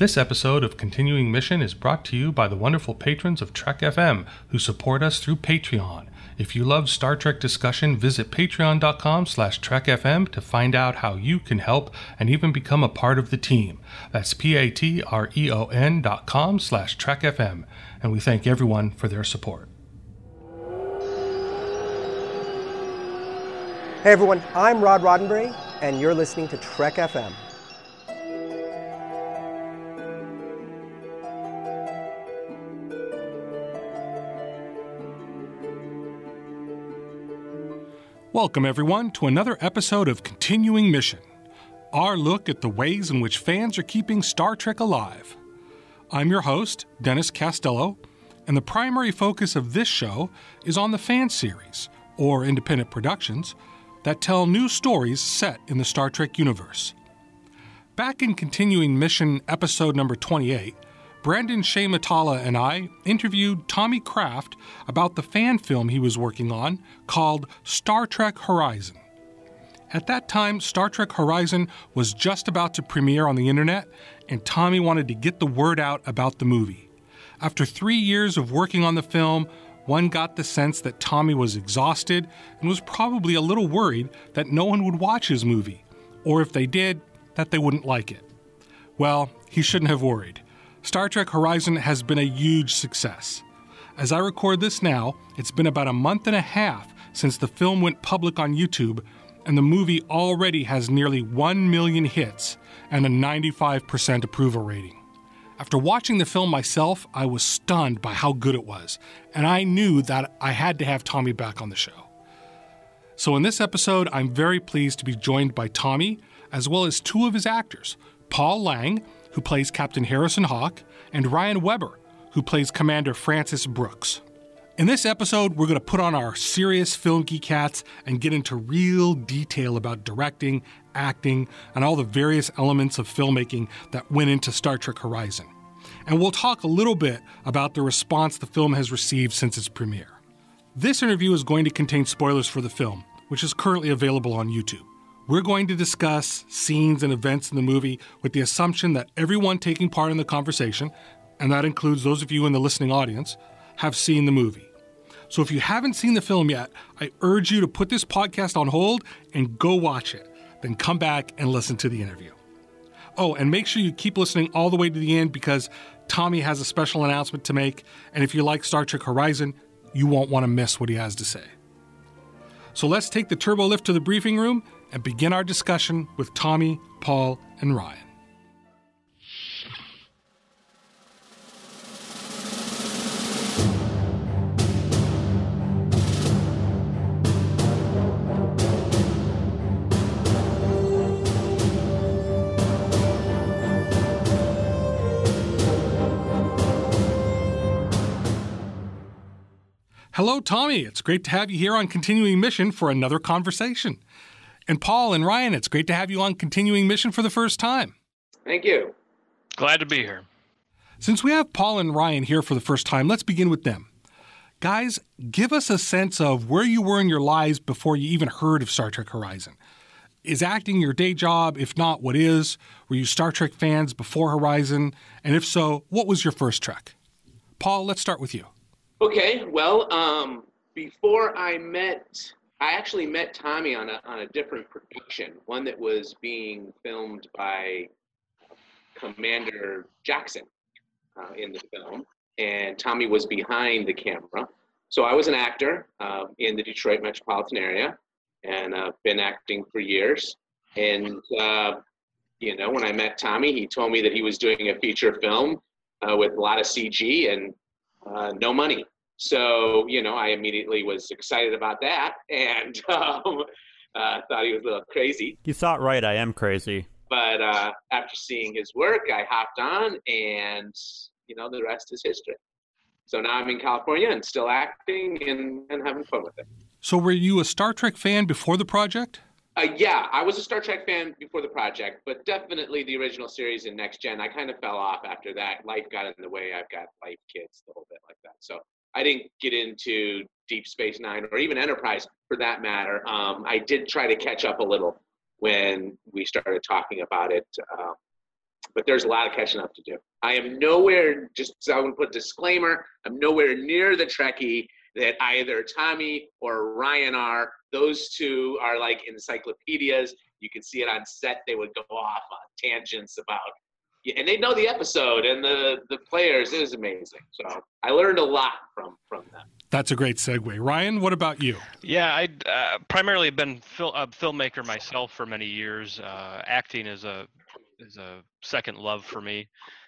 This episode of Continuing Mission is brought to you by the wonderful patrons of Trek FM who support us through Patreon. If you love Star Trek discussion, visit patreon.com/trekfm to find out how you can help and even become a part of the team. That's patreon.com/trekfm. And we thank everyone for their support. Hey everyone, I'm Rod Roddenberry, and you're listening to Trek FM. Welcome, everyone, to another episode of Continuing Mission, our look at the ways in which fans are keeping Star Trek alive. I'm your host, Dennis Castello, and the primary focus of this show is on the fan series, or independent productions, that tell new stories set in the Star Trek universe. Back in Continuing Mission episode number 28, Brandon Shea Matala and I interviewed Tommy Kraft about the fan film he was working on called Star Trek Horizon. At that time, Star Trek Horizon was just about to premiere on the internet, and Tommy wanted to get the word out about the movie. After 3 years of working on the film, one got the sense that Tommy was exhausted and was probably a little worried that no one would watch his movie, or if they did, that they wouldn't like it. Well, he shouldn't have worried. Star Trek Horizon has been a huge success. As I record this now, it's been about a month and a half since the film went public on YouTube, and the movie already has nearly 1 million hits and a 95% approval rating. After watching the film myself, I was stunned by how good it was, and I knew that I had to have Tommy back on the show. So in this episode, I'm very pleased to be joined by Tommy, as well as two of his actors, Paul Lang, who plays Captain Harrison Hawk, and Ryan Weber, who plays Commander Francis Brooks. In this episode, we're going to put on our serious film geek hats and get into real detail about directing, acting, and all the various elements of filmmaking that went into Star Trek Horizon. And we'll talk a little bit about the response the film has received since its premiere. This interview is going to contain spoilers for the film, which is currently available on YouTube. We're going to discuss scenes and events in the movie with the assumption that everyone taking part in the conversation, and that includes those of you in the listening audience, have seen the movie. So if you haven't seen the film yet, I urge you to put this podcast on hold and go watch it. Then come back and listen to the interview. Oh, and make sure you keep listening all the way to the end because Tommy has a special announcement to make, and if you like Star Trek Horizon, you won't want to miss what he has to say. So let's take the turbo lift to the briefing room and begin our discussion with Tommy, Paul, and Ryan. Hello, Tommy. It's great to have you here on Continuing Mission for another conversation. And Paul and Ryan, it's great to have you on Continuing Mission for the first time. Thank you. Glad to be here. Since we have Paul and Ryan here for the first time, let's begin with them. Guys, give us a sense of where you were in your lives before you even heard of Star Trek Horizon. Is acting your day job? If not, what is? Were you Star Trek fans before Horizon? And if so, what was your first Trek? Paul, let's start with you. Okay, well, before I actually met Tommy on a different production, one that was being filmed by Commander Jackson in the film, and Tommy was behind the camera. So I was an actor in the Detroit metropolitan area, and been acting for years. And, when I met Tommy, he told me that he was doing a feature film with a lot of CG and no money. So, I immediately was excited about that and thought he was a little crazy. You thought right, I am crazy. But after seeing his work, I hopped on and, the rest is history. So now I'm in California and still acting and having fun with it. So were you a Star Trek fan before the project? Yeah, I was a Star Trek fan before the project, but definitely the original series and Next Gen. I kind of fell off after that. Life got in the way. I've got life, kids, the whole bit like that. So I didn't get into Deep Space Nine or even Enterprise for that matter. I did try to catch up a little when we started talking about it but there's a lot of catching up to do. I am nowhere, just so I want to put a disclaimer, I'm nowhere near the Trekkie that either Tommy or Ryan are. Those two are like encyclopedias. You can see it on set. They would go off on tangents about, and they know the episode and the players. It was amazing. So I learned a lot from them. That's a great segue. Ryan, what about you? Yeah, I primarily been a filmmaker myself for many years. Acting is a second love for me.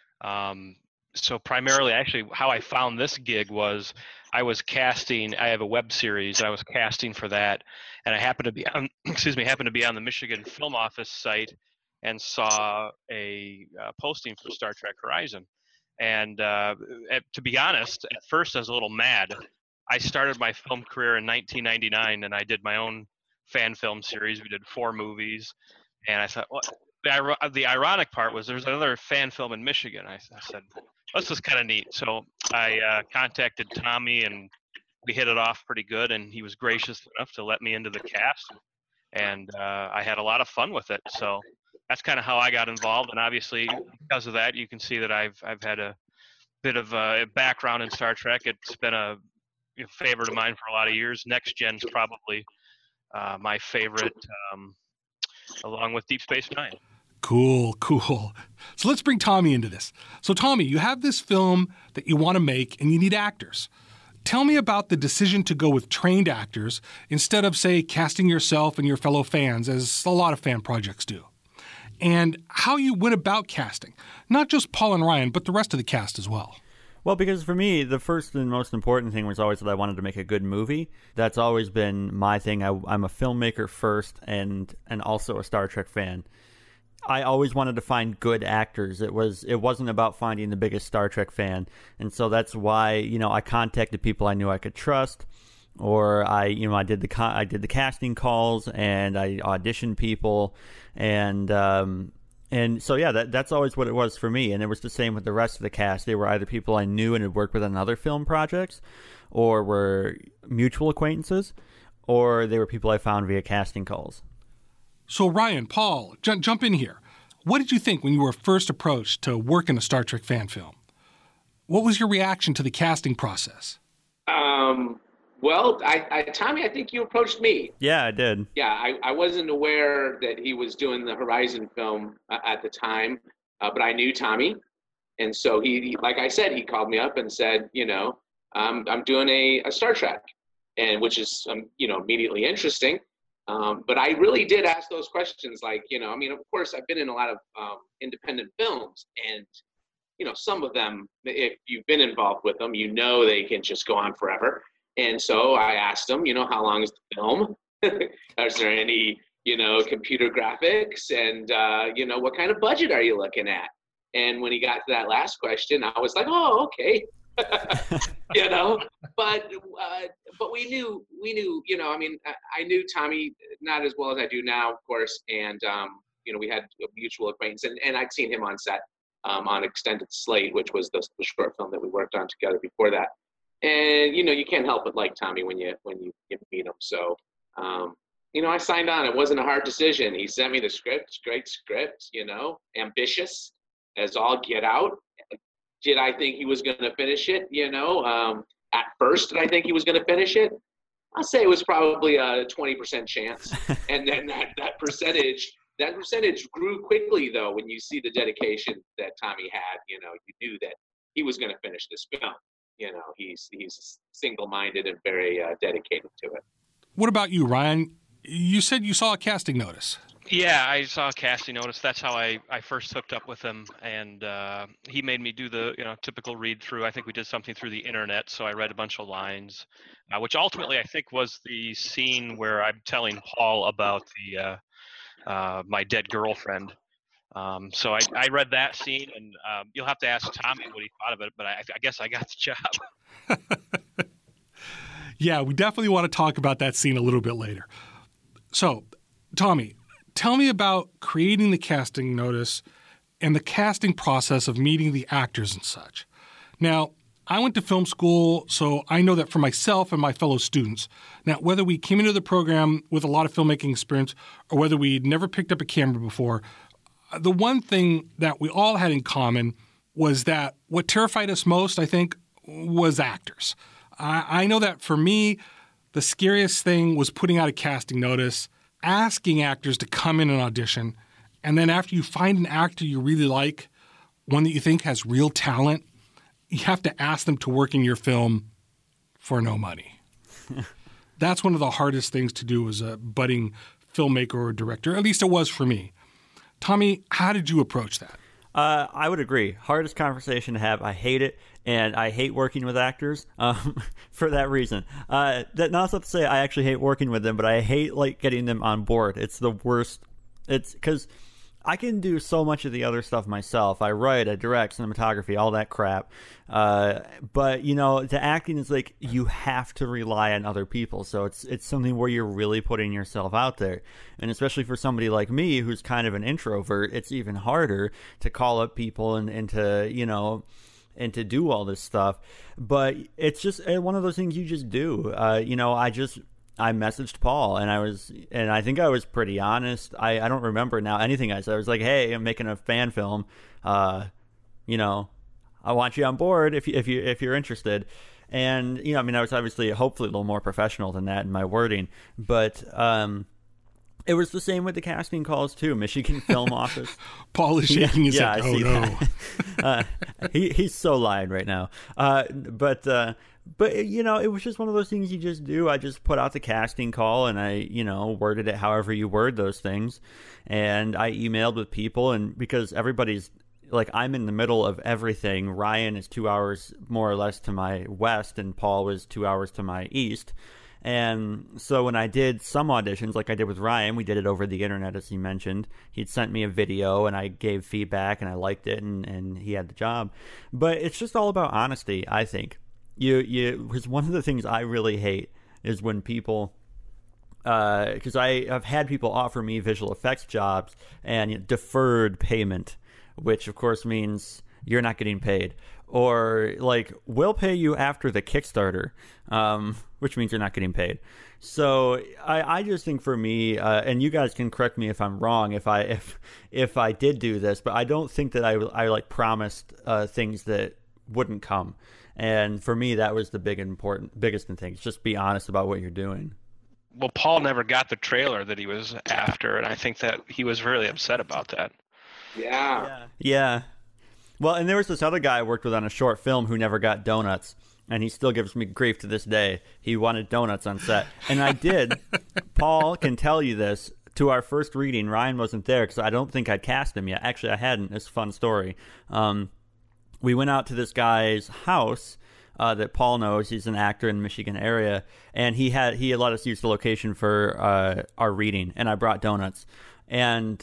So primarily, actually, how I found this gig was I was casting. I have a web series. I was casting for that, and I happened to be on the Michigan Film Office site and saw a posting for Star Trek Horizon. And to be honest, at first I was a little mad. I started my film career in 1999, and I did my own fan film series. We did 4 movies, and I thought, well, the ironic part was there's another fan film in Michigan. I said, this is kind of neat. So I contacted Tommy, and we hit it off pretty good, and he was gracious enough to let me into the cast, and I had a lot of fun with it. So that's kind of how I got involved, and obviously because of that, you can see that I've had a bit of a background in Star Trek. It's been a favorite of mine for a lot of years. Next Gen's probably my favorite, along with Deep Space Nine. Cool. So let's bring Tommy into this. So Tommy, you have this film that you want to make and you need actors. Tell me about the decision to go with trained actors instead of, say, casting yourself and your fellow fans, as a lot of fan projects do. And how you went about casting, not just Paul and Ryan, but the rest of the cast as well. Well, because for me, the first and most important thing was always that I wanted to make a good movie. That's always been my thing. I'm a filmmaker first and also a Star Trek fan. I always wanted to find good actors. It wasn't about finding the biggest Star Trek fan. And so that's why, I contacted people I knew I could trust, or I did the casting calls and I auditioned people, and so yeah, that's always what it was for me. And it was the same with the rest of the cast. They were either people I knew and had worked with on other film projects, or were mutual acquaintances, or they were people I found via casting calls. So Ryan, Paul, jump in here. What did you think when you were first approached to work in a Star Trek fan film? What was your reaction to the casting process? Well, Tommy, I think you approached me. Yeah, I did. Yeah, I wasn't aware that he was doing the Horizon film at the time, but I knew Tommy. And so he, like I said, he called me up and said, I'm doing a Star Trek, and which is, immediately interesting. But I really did ask those questions, like, of course, I've been in a lot of independent films, and, some of them, if you've been involved with them, they can just go on forever. And so I asked him, how long is the film? Is there any, computer graphics? And, what kind of budget are you looking at? And when he got to that last question, I was like, oh, okay. But we knew, I knew Tommy not as well as I do now, of course. And, we had a mutual acquaintance, and I'd seen him on set on Extended Slate, which was the short film that we worked on together before that. And, you can't help but like Tommy when you meet him. So, I signed on. It wasn't a hard decision. He sent me the script, great script, ambitious as all get out. Did I think he was going to finish it? At first, did I think he was going to finish it? I'll say it was probably a 20% chance. And then that percentage grew quickly, though, when you see the dedication that Tommy had. You knew that he was going to finish this film. He's single-minded and very dedicated to it. What about you, Ryan? You said you saw a casting notice. Yeah, I saw a casting notice. That's how I first hooked up with him, and he made me do the typical read through. I think we did something through the internet, so I read a bunch of lines, which ultimately I think was the scene where I'm telling Paul about the my dead girlfriend. So I read that scene, and you'll have to ask Tommy what he thought of it, but I guess I got the job. Yeah, we definitely want to talk about that scene a little bit later. So, Tommy, tell me about creating the casting notice and the casting process of meeting the actors and such. Now, I went to film school, so I know that for myself and my fellow students. Now, whether we came into the program with a lot of filmmaking experience or whether we'd never picked up a camera before, the one thing that we all had in common was that what terrified us most, I think, was actors. I know that for me, the scariest thing was putting out a casting notice, asking actors to come in and audition, and then after you find an actor you really like, one that you think has real talent, you have to ask them to work in your film for no money. That's one of the hardest things to do as a budding filmmaker or director. At least it was for me. Tommy, how did you approach that? I would agree. Hardest conversation to have. I hate it, and I hate working with actors for that reason. That's not to say I actually hate working with them, but I hate getting them on board. It's the worst. It's because I can do so much of the other stuff myself. I write, I direct, cinematography, all that crap. But the acting is like you have to rely on other people. So it's something where you're really putting yourself out there. And especially for somebody like me, who's kind of an introvert, it's even harder to call up people and to, and to do all this stuff. But it's just one of those things you just do. I messaged Paul, and I think I was pretty honest. I don't remember now anything I said. I was like, "Hey, I'm making a fan film. I want you on board if you're interested." And I was obviously, hopefully, a little more professional than that in my wording, but it was the same with the casting calls too. Michigan Film Office. Paul is shaking his head. Oh no, he's so lying right now. But it was just one of those things you just do. I just put out the casting call, and I worded it however you word those things, and I emailed with people, and because everybody's like, I'm in the middle of everything. Ryan is 2 hours more or less to my west, and Paul was 2 hours to my east. And so when I did some auditions, like I did with Ryan, we did it over the internet, as he mentioned. He'd sent me a video, and I gave feedback, and I liked it, and he had the job. But it's just all about honesty, I think. Because one of the things I really hate is when people, because I have had people offer me visual effects jobs and deferred payment, which of course means you're not getting paid, or we'll pay you after the Kickstarter, which means you're not getting paid. So I just think for me, and you guys can correct me if I'm wrong, if I did do this, but I don't think that I promised things that wouldn't come. And for me, that was the biggest thing. Just be honest about what you're doing. Well, Paul never got the trailer that he was after, and I think that he was really upset about that. Yeah. Well, and there was this other guy I worked with on a short film who never got donuts, and he still gives me grief to this day. He wanted donuts on set, and I did. Paul can tell you this. To our first reading, Ryan wasn't there because I don't think I'd cast him yet. Actually, I hadn't. It's a fun story. We went out to this guy's house that Paul knows. He's an actor in the Michigan area, and he had let us use the location for our reading, and I brought donuts, and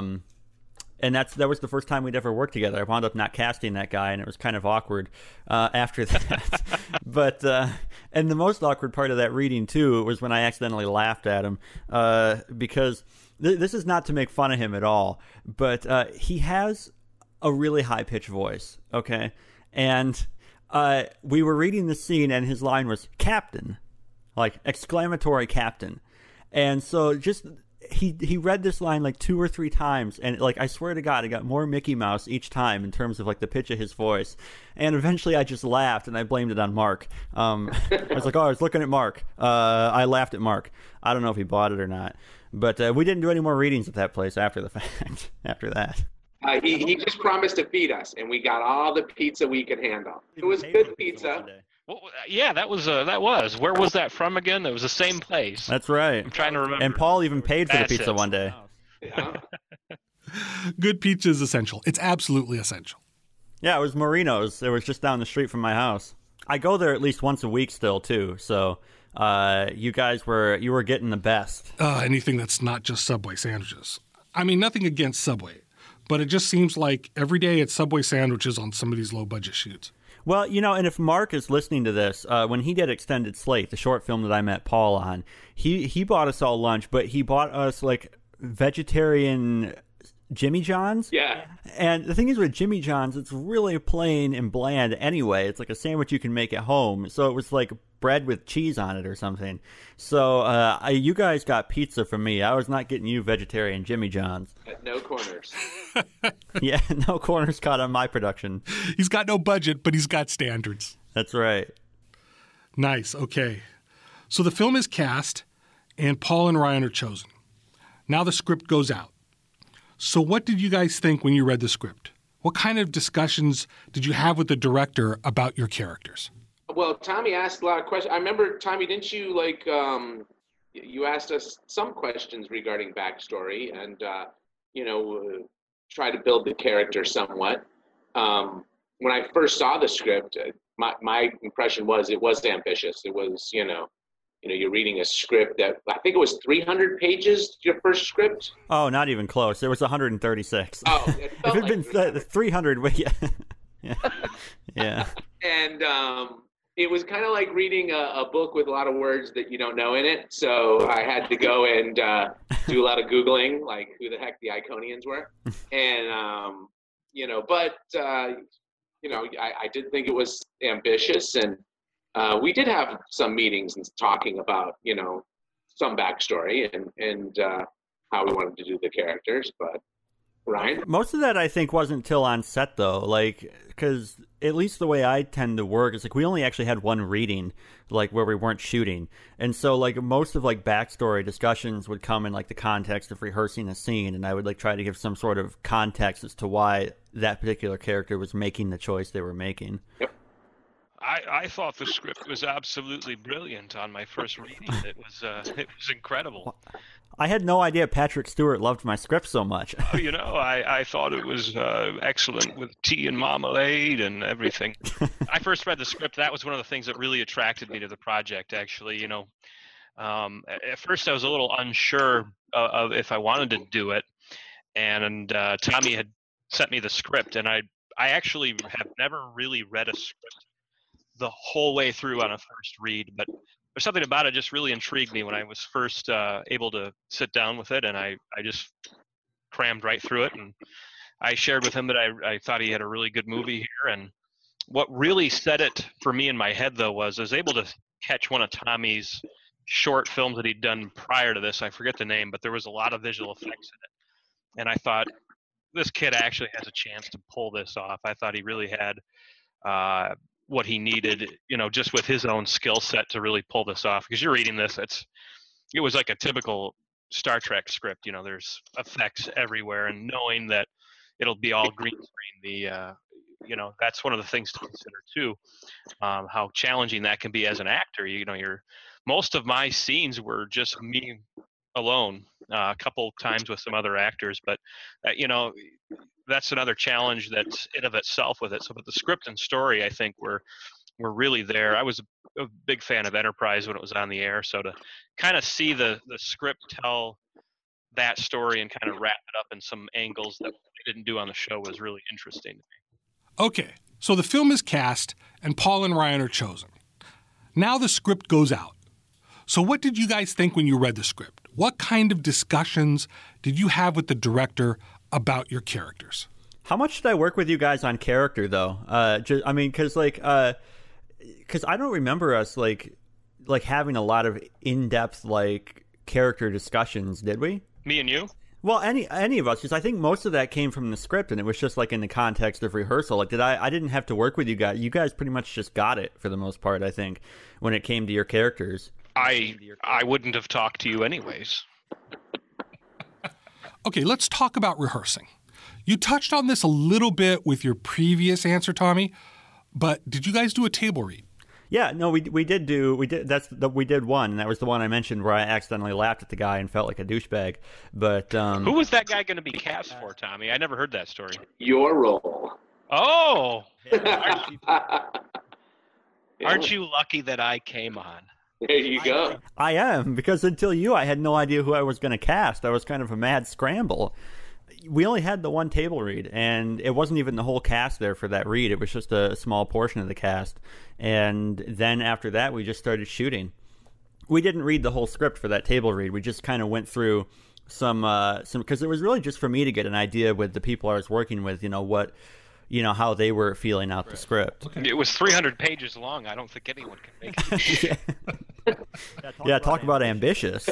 that was the first time we'd ever worked together. I wound up not casting that guy, and it was kind of awkward after that. But and the most awkward part of that reading too was when I accidentally laughed at him because this is not to make fun of him at all, but he has a really high-pitched voice, okay? And we were reading the scene, and his line was, "Captain," exclamatory captain. And so just, he read this line 2 or 3 times, and I swear to God, it got more Mickey Mouse each time in terms of the pitch of his voice. And eventually I just laughed, and I blamed it on Mark. I was like, I was looking at Mark. I laughed at Mark. I don't know if he bought it or not. But we didn't do any more readings at that place after the fact, after that. He just promised to feed us, and we got all the pizza we could handle. It was good pizza. Well, yeah, that was. Where was that from again? It was the same place. That's right. I'm trying to remember. And Paul even paid for the pizza one day. Yeah. Good pizza is essential. It's absolutely essential. Yeah, it was Marino's. It was just down the street from my house. I go there at least once a week still, too. So you guys were getting the best. Anything that's not just Subway sandwiches. I mean, nothing against Subway, but it just seems like every day it's Subway sandwiches on some of these low-budget shoots. Well, and if Mark is listening to this, when he did Extended Slate, the short film that I met Paul on, he bought us all lunch, but he bought us, vegetarian Jimmy John's. Yeah. And the thing is with Jimmy John's, it's really plain and bland anyway. It's like a sandwich you can make at home. So it was bread with cheese on it or something. So you guys got pizza from me. I was not getting you vegetarian Jimmy John's. At no corners. Yeah, no corners caught on my production. He's got no budget, but he's got standards. That's right. Nice. Okay. So the film is cast, and Paul and Ryan are chosen. Now the script goes out. So what did you guys think when you read the script? What kind of discussions did you have with the director about your characters? Well, Tommy asked a lot of questions. I remember, Tommy, didn't you you asked us some questions regarding backstory and, try to build the character somewhat. When I first saw the script, my impression was it was ambitious. It was, you're reading a script that I think it was 300 pages, your first script. Oh, not even close. It was 136. Oh, if it had been 300, yeah. Yeah. And it was kind of like reading a book with a lot of words that you don't know in it. So I had to go and do a lot of Googling, like who the heck the Iconians were. And, I did think it was ambitious, and we did have some meetings and talking about, some backstory and how we wanted to do the characters. But Ryan? Most of that, I think, wasn't until on set, though. Because at least the way I tend to work is, we only actually had one reading, where we weren't shooting. And so, most of, backstory discussions would come in, the context of rehearsing a scene. And I would, try to give some sort of context as to why that particular character was making the choice they were making. Yep. I thought the script was absolutely brilliant on my first reading. It was incredible. I had no idea Patrick Stewart loved my script so much. I thought it was excellent with tea and marmalade and everything. I first read the script. That was one of the things that really attracted me to the project, actually. At first I was a little unsure of if I wanted to do it. And Tommy had sent me the script, and I actually have never really read a script the whole way through on a first read, but there's something about it just really intrigued me when I was first able to sit down with it, and I just crammed right through it. And I shared with him that I thought he had a really good movie here. And what really set it for me in my head, though, was I was able to catch one of Tommy's short films that he'd done prior to this. I forget the name, but there was a lot of visual effects in it. And I thought, this kid actually has a chance to pull this off. I thought he really had what he needed, just with his own skill set to really pull this off. Because you're reading this, it was like a typical Star Trek script. There's effects everywhere, and knowing that it'll be all green screen, that's one of the things to consider too. How challenging that can be as an actor. Most of my scenes were just me alone, a couple times with some other actors, but that's another challenge that's in of itself with it. So, but the script and story, I think, were really there. I was a big fan of Enterprise when it was on the air, so to kind of see the script tell that story and kind of wrap it up in some angles that they didn't do on the show was really interesting to me. Okay, so the film is cast, and Paul and Ryan are chosen. Now the script goes out. So what did you guys think when you read the script? What kind of discussions did you have with the director about your characters? How much did I work with you guys on character, though? Because I don't remember us having a lot of in-depth character discussions, did we? Me and you? Well, any of us, because I think most of that came from the script, and it was just in the context of rehearsal. I didn't have to work with you guys. You guys pretty much just got it for the most part, I think, when it came to your characters. I wouldn't have talked to you anyways. Okay, let's talk about rehearsing. You touched on this a little bit with your previous answer, Tommy, but did you guys do a table read? Yeah, no, we did one, and that was the one I mentioned where I accidentally laughed at the guy and felt like a douchebag. But who was that guy going to be cast for, Tommy? I never heard that story. Your role. Oh, aren't you lucky that I came on? There you go. I am, because until you, I had no idea who I was going to cast. I was kind of a mad scramble. We only had the one table read, and it wasn't even the whole cast there for that read. It was just a small portion of the cast. And then after that, we just started shooting. We didn't read the whole script for that table read. We just kind of went through some because it was really just for me to get an idea with the people I was working with, how they were feeling out the script. Okay. It was 300 pages long. I don't think anyone can make it. Yeah, talk about ambitious.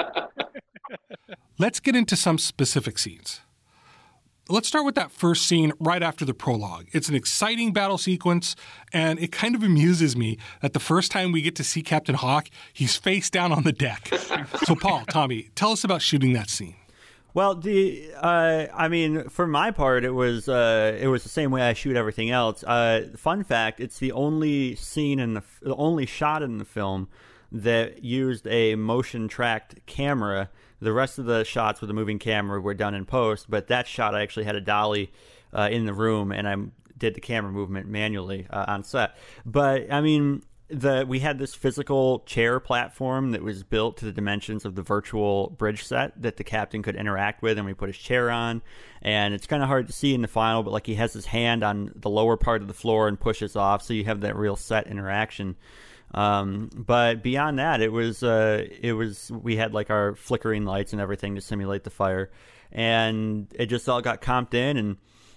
Let's get into some specific scenes. Let's start with that first scene right after the prologue. It's an exciting battle sequence, and it kind of amuses me that the first time we get to see Captain Hawk, he's face down on the deck. So, Paul, Tommy, tell us about shooting that scene. Well, for my part, it was the same way I shoot everything else. Fun fact: it's the only the only shot in the film that used a motion tracked camera. The rest of the shots with the moving camera were done in post, but that shot I actually had a dolly in the room, and I did the camera movement manually on set. But we had this physical chair platform that was built to the dimensions of the virtual bridge set that the captain could interact with, and we put his chair on. And it's kind of hard to see in the final, but he has his hand on the lower part of the floor and pushes off, so you have that real set interaction. But beyond that, it was we had our flickering lights and everything to simulate the fire, and it just all got comped in, and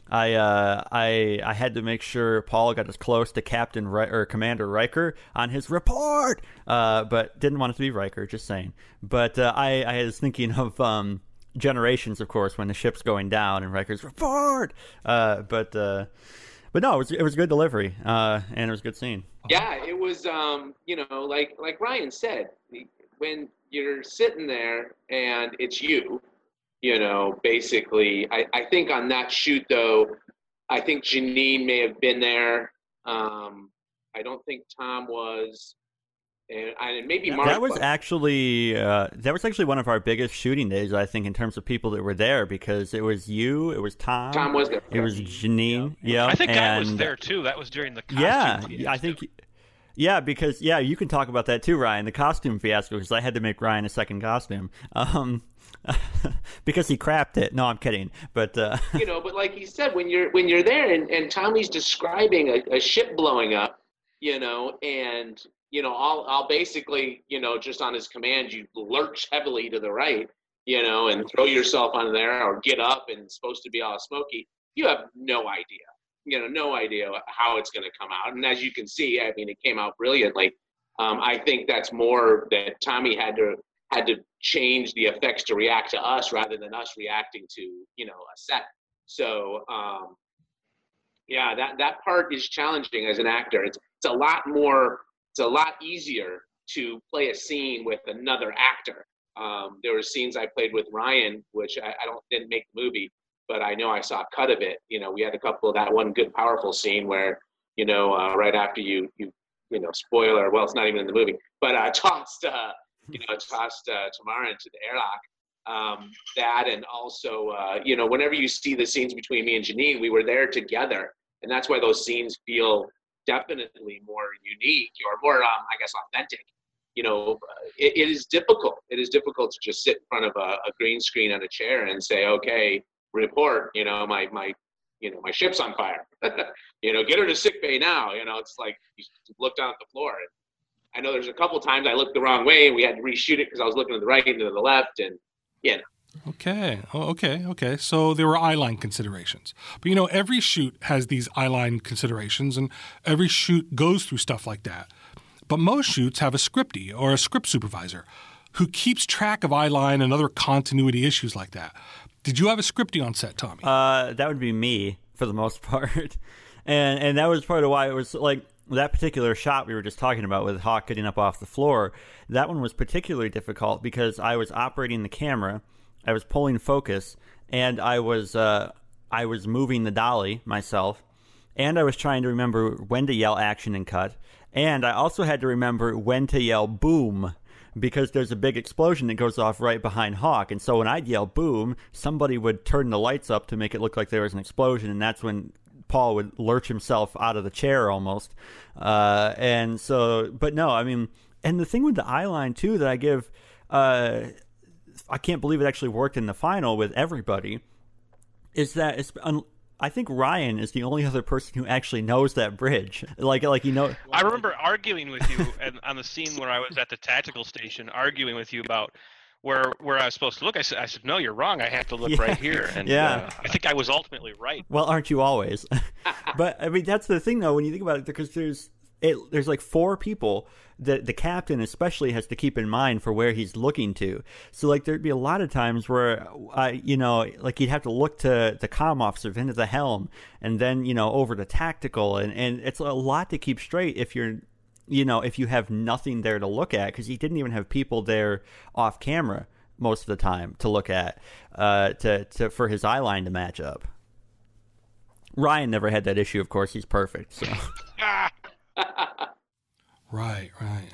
I had to make sure Paul got as close to Commander Riker on his report, but didn't want it to be Riker, just saying. But I was thinking of Generations, of course, when the ship's going down and Riker's report. But no, it was good delivery, and it was a good scene. Yeah, it was, like Ryan said, when you're sitting there and it's you, basically, I think on that shoot, though, I think Janine may have been there. I don't think Tom was. And maybe Mark. That was actually one of our biggest shooting days, I think, in terms of people that were there, because it was you, it was Tom. Tom was there. It was Janine. Yeah, I think I was there too. That was during the costume fiasco. I think. Yeah, because you can talk about that too, Ryan. The costume fiasco, because I had to make Ryan a second costume. Because he crapped it. No, I'm kidding. But but like he said, when you're there and Tommy's describing a ship blowing up, and I'll basically, just on his command, you lurch heavily to the right, and throw yourself on there or get up, and it's supposed to be all smoky. You have no idea, no idea how it's going to come out. And as you can see, it came out brilliantly. I think that's more that Tommy had to change the effects to react to us rather than us reacting to, a set. So, that part is challenging as an actor. It's a lot easier to play a scene with another actor. There were scenes I played with Ryan, which I didn't make the movie, but I know I saw a cut of it. We had a couple of that one good, powerful scene where, right after you spoiler, well, it's not even in the movie, but tossed Tamara into the airlock. That, and also, whenever you see the scenes between me and Janine, we were there together, and that's why those scenes feel definitely more unique or more, authentic. It is difficult. It is difficult to just sit in front of a green screen on a chair and say, okay, report, my ship's on fire. Get her to sick bay now. It's like you look down at the floor. And I know there's a couple times I looked the wrong way and we had to reshoot it because I was looking to the right and to the left, and Okay. Oh, okay. So there were eyeline considerations. But, every shoot has these eyeline considerations, and every shoot goes through stuff like that. But most shoots have a scriptie or a script supervisor who keeps track of eyeline and other continuity issues like that. Did you have a scriptie on set, Tommy? That would be me for the most part. And that was part of why it was like that particular shot we were just talking about with Hawk getting up off the floor. That one was particularly difficult because I was operating the camera, I was pulling focus, and I was moving the dolly myself, and I was trying to remember when to yell action and cut, and I also had to remember when to yell boom, because there's a big explosion that goes off right behind Hawk, and so when I'd yell boom, somebody would turn the lights up to make it look like there was an explosion, and that's when Paul would lurch himself out of the chair almost. And so, but no, and the thing with the eyeline too that I give, I can't believe it actually worked in the final with everybody, is that I think Ryan is the only other person who actually knows that bridge. I remember arguing with you on the scene where I was at the tactical station, arguing with you about where I was supposed to look. I said, no, you're wrong. I have to look right here. And I think I was ultimately right. Well, aren't you always? But I mean, that's the thing, though, when you think about it, because there's like 4 people that the captain especially has to keep in mind for where he's looking to. So like there'd be a lot of times where like you'd have to look to the comm officer, then to the helm, and then over to tactical, and it's a lot to keep straight if you're if you have nothing there to look at, because he didn't even have people there off camera most of the time to look at for his eye line to match up. Ryan never had that issue, of course. He's perfect. So. Right.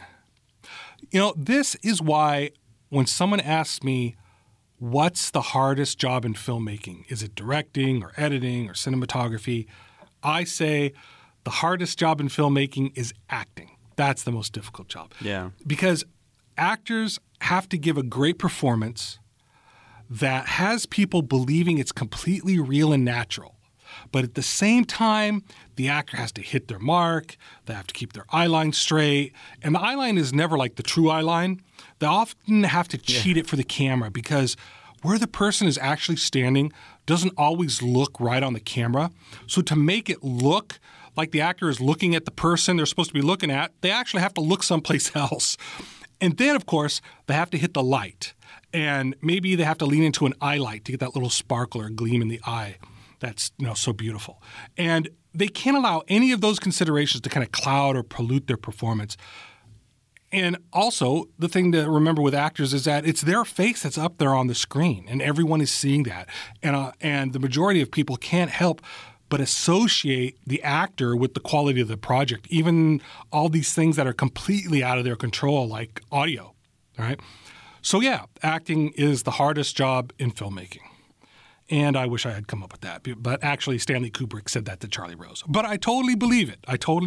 This is why when someone asks me, what's the hardest job in filmmaking? Is it directing or editing or cinematography? I say the hardest job in filmmaking is acting. That's the most difficult job. Yeah. Because actors have to give a great performance that has people believing it's completely real and natural. But at the same time, the actor has to hit their mark. They have to keep their eye line straight. And the eye line is never like the true eye line. They often have to cheat it for the camera, because where the person is actually standing doesn't always look right on the camera. So to make it look like the actor is looking at the person they're supposed to be looking at, they actually have to look someplace else. And then, of course, they have to hit the light. And maybe they have to lean into an eye light to get that little sparkle or gleam in the eye. That's so beautiful. And they can't allow any of those considerations to kind of cloud or pollute their performance. And also, the thing to remember with actors is that it's their face that's up there on the screen, and everyone is seeing that. And the majority of people can't help but associate the actor with the quality of the project, even all these things that are completely out of their control, like audio. All right? So yeah, acting is the hardest job in filmmaking. And I wish I had come up with that. But actually, Stanley Kubrick said that to Charlie Rose. But I totally believe it.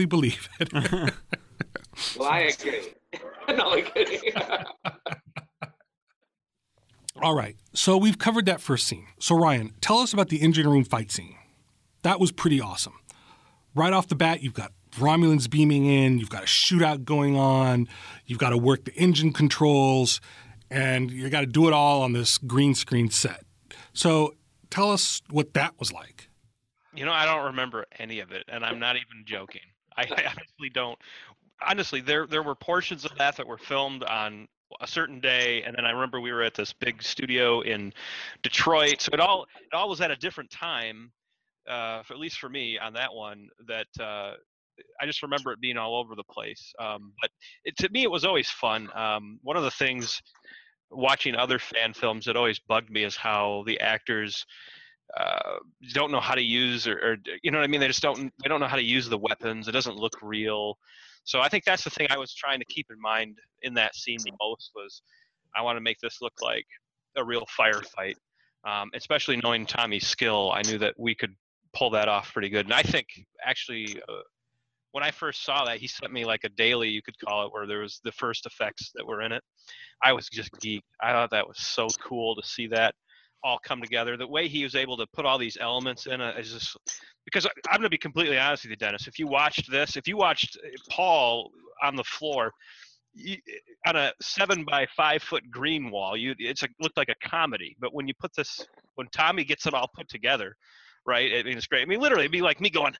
Well, I agree. No, I'm kidding. All right. So we've covered that first scene. So Ryan, tell us about the engine room fight scene. That was pretty awesome. Right off the bat, you've got Romulans beaming in. You've got a shootout going on. You've got to work the engine controls. And you got to do it all on this green screen set. So tell us what that was like. I don't remember any of it, and I'm not even joking. I honestly don't. Honestly, there were portions of that were filmed on a certain day, and then I remember we were at this big studio in Detroit. So it all was at a different time, at least for me on that one. That I just remember it being all over the place. But to me, it was always fun. One of the things watching other fan films that always bugged me is how the actors don't know how to use or you know what I mean? They don't know how to use the weapons. It doesn't look real. So I think that's the thing I was trying to keep in mind in that scene the most was I want to make this look like a real firefight. Especially knowing Tommy's skill, I knew that we could pull that off pretty good. And I think actually when I first saw that, he sent me like a daily, you could call it, where there was the first effects that were in it. I was just geeked. I thought that was so cool to see that all come together. The way he was able to put all these elements in is just because I'm going to be completely honest with you, Dennis. If you watched Paul on the floor on a 7x5 green wall, it looked like a comedy. But when Tommy gets it all put together, right? I mean, it's great. I mean, literally, it'd be like me going,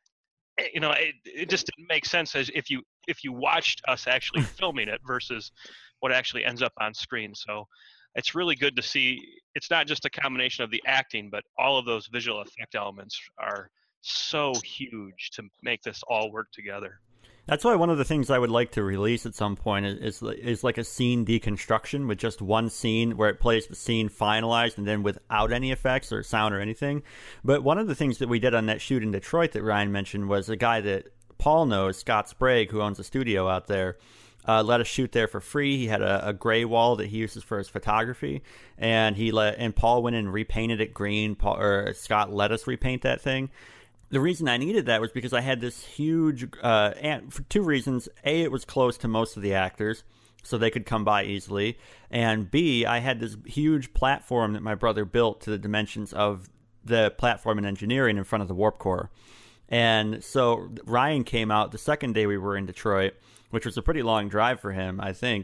it just didn't make sense as if you watched us actually filming it versus what actually ends up on screen. So it's really good to see. It's not just a combination of the acting, but all of those visual effect elements are so huge to make this all work together. That's why one of the things I would like to release at some point is like a scene deconstruction with just one scene where it plays the scene finalized and then without any effects or sound or anything. But one of the things that we did on that shoot in Detroit that Ryan mentioned was a guy that Paul knows, Scott Sprague, who owns a studio out there, let us shoot there for free. He had a gray wall that he uses for his photography, and Paul went in and repainted it green. Scott let us repaint that thing. The reason I needed that was because I had this huge, and for two reasons. A, it was close to most of the actors, so they could come by easily. And B, I had this huge platform that my brother built to the dimensions of the platform and engineering in front of the Warp Core. And so Ryan came out the second day we were in Detroit, which was a pretty long drive for him, I think.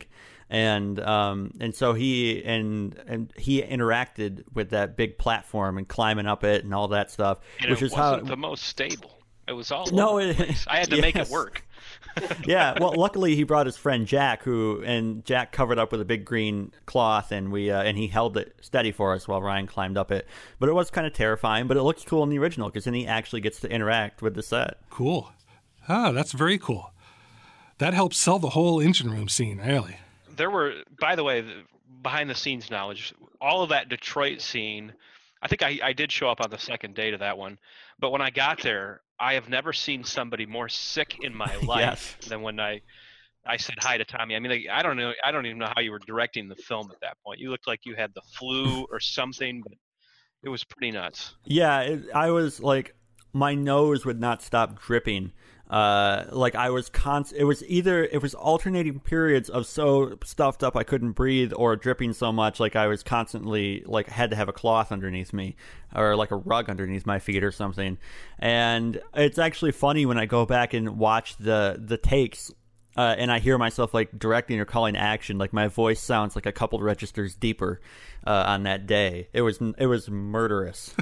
and so he interacted with that big platform and climbing up it and all that stuff, and which it is wasn't how the most stable. It was all No, over the place. I had to make it yes. work. Yeah, well, luckily he brought his friend Jack, and Jack covered up with a big green cloth, and he held it steady for us while Ryan climbed up it. But it was kind of terrifying, but it looks cool in the original because then he actually gets to interact with the set. Cool. Ah, that's very cool. That helps sell the whole engine room scene, really. There were, by the way, behind the scenes knowledge, all of that Detroit scene. I think I did show up on the second day to that one, but when I got there, I have never seen somebody more sick in my life than when I said hi to Tommy. I mean, like, I don't even know how you were directing the film at that point. You looked like you had the flu or something, but it was pretty nuts. Yeah, I was like, my nose would not stop dripping. Like I was it was alternating periods of so stuffed up I couldn't breathe, or dripping so much like I was constantly like had to have a cloth underneath me or like a rug underneath my feet or something. And it's actually funny when I go back and watch the takes, and I hear myself like directing or calling action, like my voice sounds like a couple registers deeper on that day. It was murderous.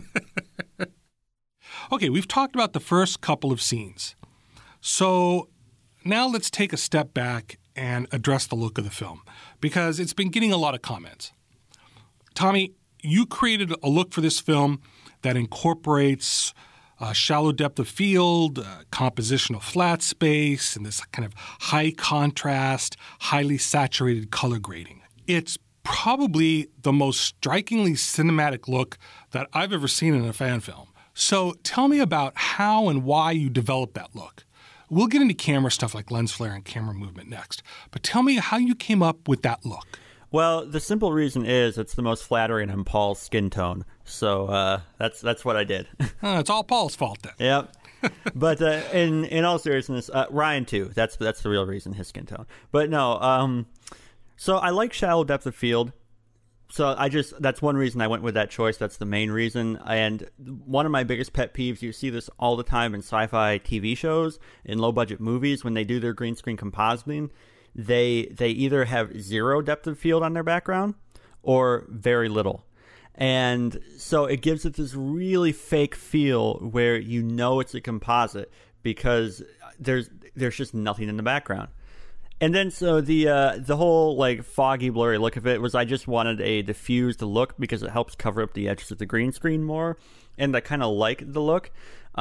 Okay, we've talked about the first couple of scenes. So now let's take a step back and address the look of the film, because it's been getting a lot of comments. Tommy, you created a look for this film that incorporates shallow depth of field, composition of flat space, and this kind of high contrast, highly saturated color grading. It's probably the most strikingly cinematic look that I've ever seen in a fan film. So tell me about how and why you developed that look. We'll get into camera stuff like lens flare and camera movement next, but tell me how you came up with that look. Well, the simple reason is it's the most flattering on Paul's skin tone, so that's what I did. It's all Paul's fault then. Yep. But in all seriousness, Ryan too. That's the real reason, his skin tone. But no, so I like shallow depth of field. So that's one reason I went with that choice. That's the main reason. And one of my biggest pet peeves, you see this all the time in sci-fi TV shows, in low-budget movies, when they do their green screen compositing, they either have zero depth of field on their background or very little. And so it gives it this really fake feel where you know it's a composite because there's just nothing in the background. And then so the whole like foggy, blurry look of it was I just wanted a diffused look because it helps cover up the edges of the green screen more, and I kind of like the look.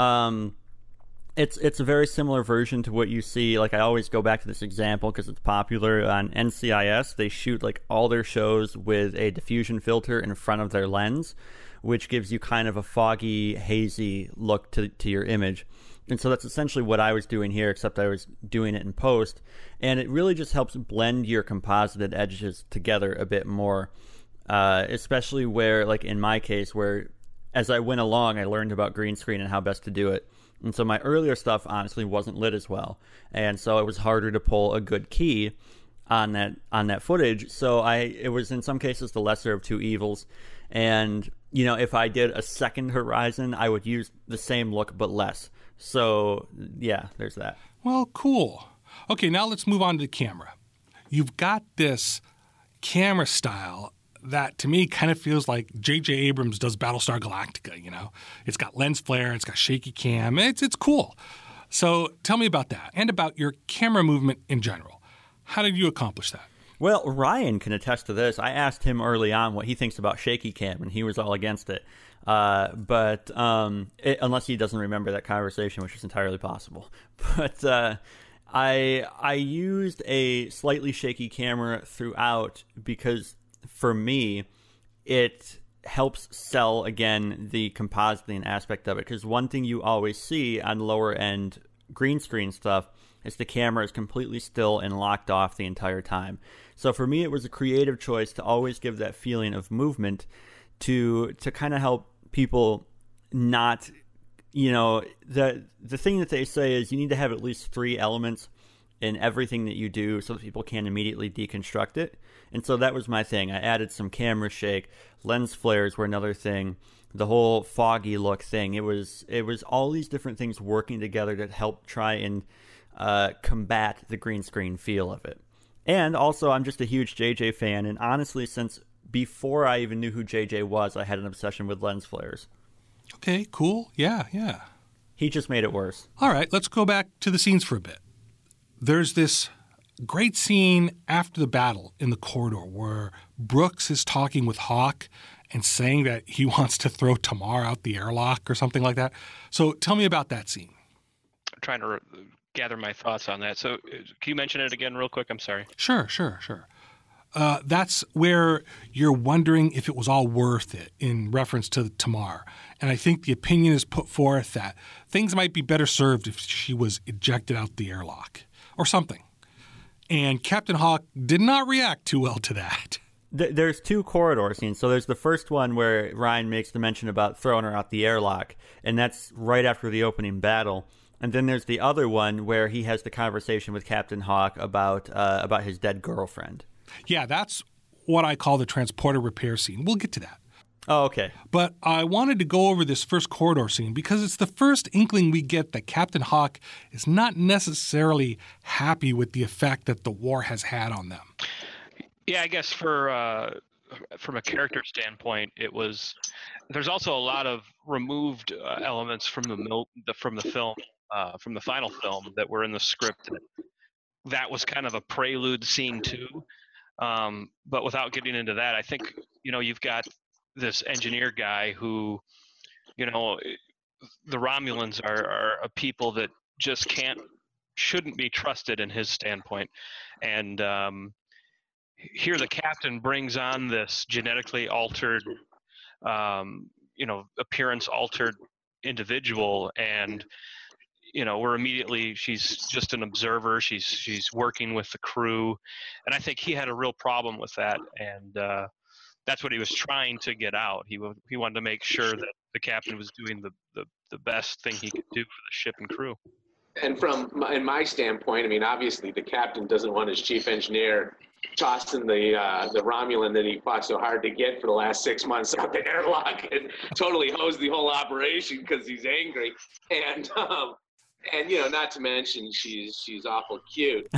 It's a very similar version to what you see. Like I always go back to this example because it's popular on NCIS. They shoot like all their shows with a diffusion filter in front of their lens, which gives you kind of a foggy, hazy look to your image. And so that's essentially what I was doing here, except I was doing it in post. And it really just helps blend your composited edges together a bit more, especially where, like in my case, where as I went along, I learned about green screen and how best to do it. And so my earlier stuff, honestly, wasn't lit as well. And so it was harder to pull a good key on that footage. So it was in some cases the lesser of two evils. And, you know, if I did a second horizon, I would use the same look but less. So, yeah, there's that. Well, cool. Okay, now let's move on to the camera. You've got this camera style that, to me, kind of feels like J.J. Abrams does Battlestar Galactica, you know? It's got lens flare, it's got shaky cam, it's cool. So tell me about that and about your camera movement in general. How did you accomplish that? Well, Ryan can attest to this. I asked him early on what he thinks about shaky cam, and he was all against it. But unless he doesn't remember that conversation, which is entirely possible. But I used a slightly shaky camera throughout because, for me, it helps sell, again, the compositing aspect of it. Because one thing you always see on lower-end green screen stuff is the camera is completely still and locked off the entire time. So for me, it was a creative choice to always give that feeling of movement to kind of help people not, you know, the thing that they say is you need to have at least 3 elements in everything that you do so that people can immediately deconstruct it. And so that was my thing. I added some camera shake. Lens flares were another thing. The whole foggy look thing. It was all these different things working together that helped try and combat the green screen feel of it. And also, I'm just a huge JJ fan, and honestly, since before I even knew who JJ was, I had an obsession with lens flares. Okay, cool. Yeah. He just made it worse. All right, let's go back to the scenes for a bit. There's this great scene after the battle in the corridor where Brooks is talking with Hawk and saying that he wants to throw Tamar out the airlock or something like that. So tell me about that scene. I'm trying to gather my thoughts on that. So can you mention it again real quick? I'm sorry. Sure. That's where you're wondering if it was all worth it in reference to Tamar. And I think the opinion is put forth that things might be better served if she was ejected out the airlock or something. And Captain Hawk did not react too well to that. There's two corridor scenes. So there's the first one where Ryan makes the mention about throwing her out the airlock, and that's right after the opening battle. And then there's the other one where he has the conversation with Captain Hawk about his dead girlfriend. Yeah, that's what I call the transporter repair scene. We'll get to that. Oh, okay. But I wanted to go over this first corridor scene because it's the first inkling we get that Captain Hawk is not necessarily happy with the effect that the war has had on them. Yeah, I guess from a character standpoint, there's also a lot of removed elements from the film, from the final film that were in the script. That was kind of a prelude scene too. But without getting into that, I think, you've got this engineer guy who, the Romulans are a people that just shouldn't be trusted in his standpoint. And here the captain brings on this genetically altered, appearance altered individual, and she's just an observer. She's working with the crew, and I think he had a real problem with that, and that's what he was trying to get out. He wanted to make sure that the captain was doing the best thing he could do for the ship and crew. And in my standpoint, I mean, obviously the captain doesn't want his chief engineer tossing the Romulan that he fought so hard to get for the last 6 months out the airlock and totally hosed the whole operation because he's angry. And not to mention she's awful cute.